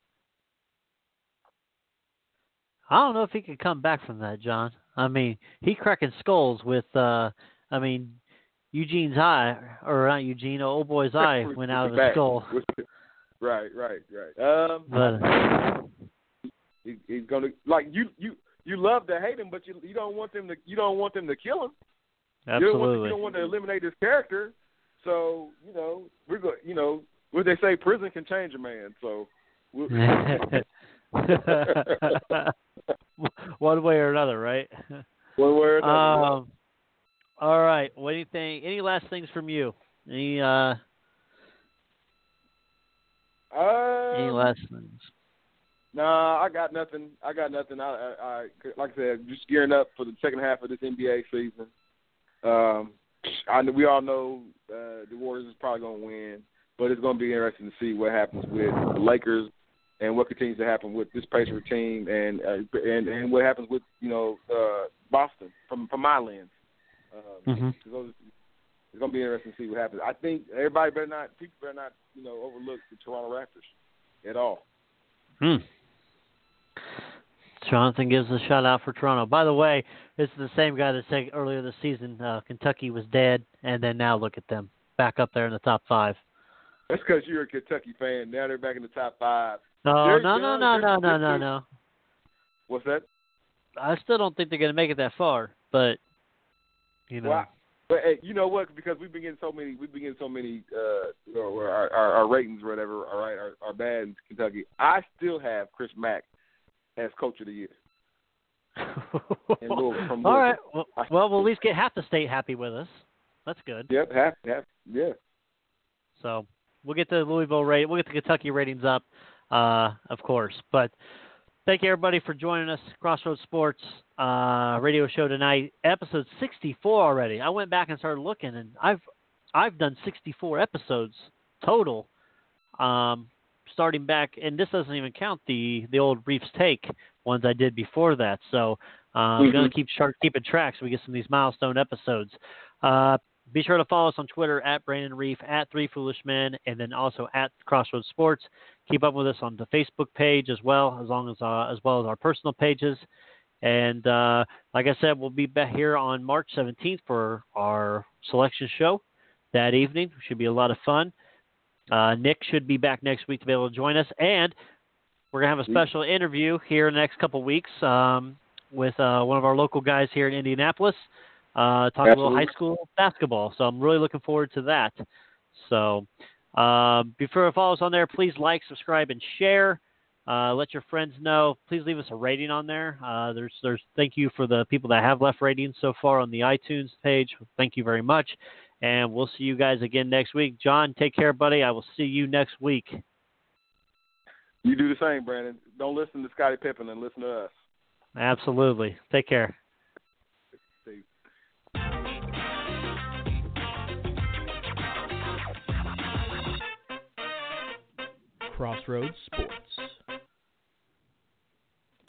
I don't know if he can come back from that, John. I mean, he cracking skulls with, Eugene's eye, or not Eugene, old boy's eye went out of his skull. Right. He's gonna like you love to hate him, but you don't want them to kill him. Absolutely. You don't want to eliminate his character. So we're going. What they say, prison can change a man. So. One way or another, right? One way or another. All right. What do you think? Any last things from you? Any last things? Nah, I got nothing. I like I said, just gearing up for the second half of this NBA season. We all know the Warriors is probably going to win, but it's going to be interesting to see what happens with the Lakers and what continues to happen with this Pacers team, and what happens with Boston from my lens. It's going to be interesting to see what happens. I think people better not overlook the Toronto Raptors at all. Jonathan gives a shout out for Toronto. By the way, this is the same guy that said earlier this season Kentucky was dead, and then now look at them, back up there in the top 5. That's because you're a Kentucky fan. Now they're back in the top 5. No. What's that? I still don't think they're going to make it that far, but Well, but hey, you know what? Because we've been getting so many our ratings or whatever. All right, are bad in Kentucky. I still have Chris Mack as Coach of the Year. All right. Well, we'll at least get half the state happy with us. That's good. Yep, half. Yeah. So we'll get the Louisville rate. We'll get the Kentucky ratings up, of course. But thank you everybody for joining us. Crossroads Sports radio show tonight, episode 64 already. I went back and started looking, and I've done 64 episodes total. Starting back, and this doesn't even count the old Reef's Take ones I did before that. So I'm going to keep keeping track so we get some of these milestone episodes. Be sure to follow us on Twitter at Brandon Reef, at 3 Foolish Men, and then also at Crossroads Sports. Keep up with us on the Facebook page as well as our personal pages. And like I said, we'll be back here on March 17th for our selection show that evening. It should be a lot of fun. Nick should be back next week to be able to join us, and we're going to have a special interview here in the next couple of weeks with one of our local guys here in Indianapolis, talking a little high school basketball. So I'm really looking forward to that. So before you follow us on there, please like, subscribe, and share. Let your friends know. Please leave us a rating on there. There's thank you for the people that have left ratings so far on the iTunes page. Thank you very much. And we'll see you guys again next week. John, take care, buddy. I will see you next week. You do the same, Brandon. Don't listen to Scottie Pippen and listen to us. Absolutely. Take care. See you. Crossroads Sports.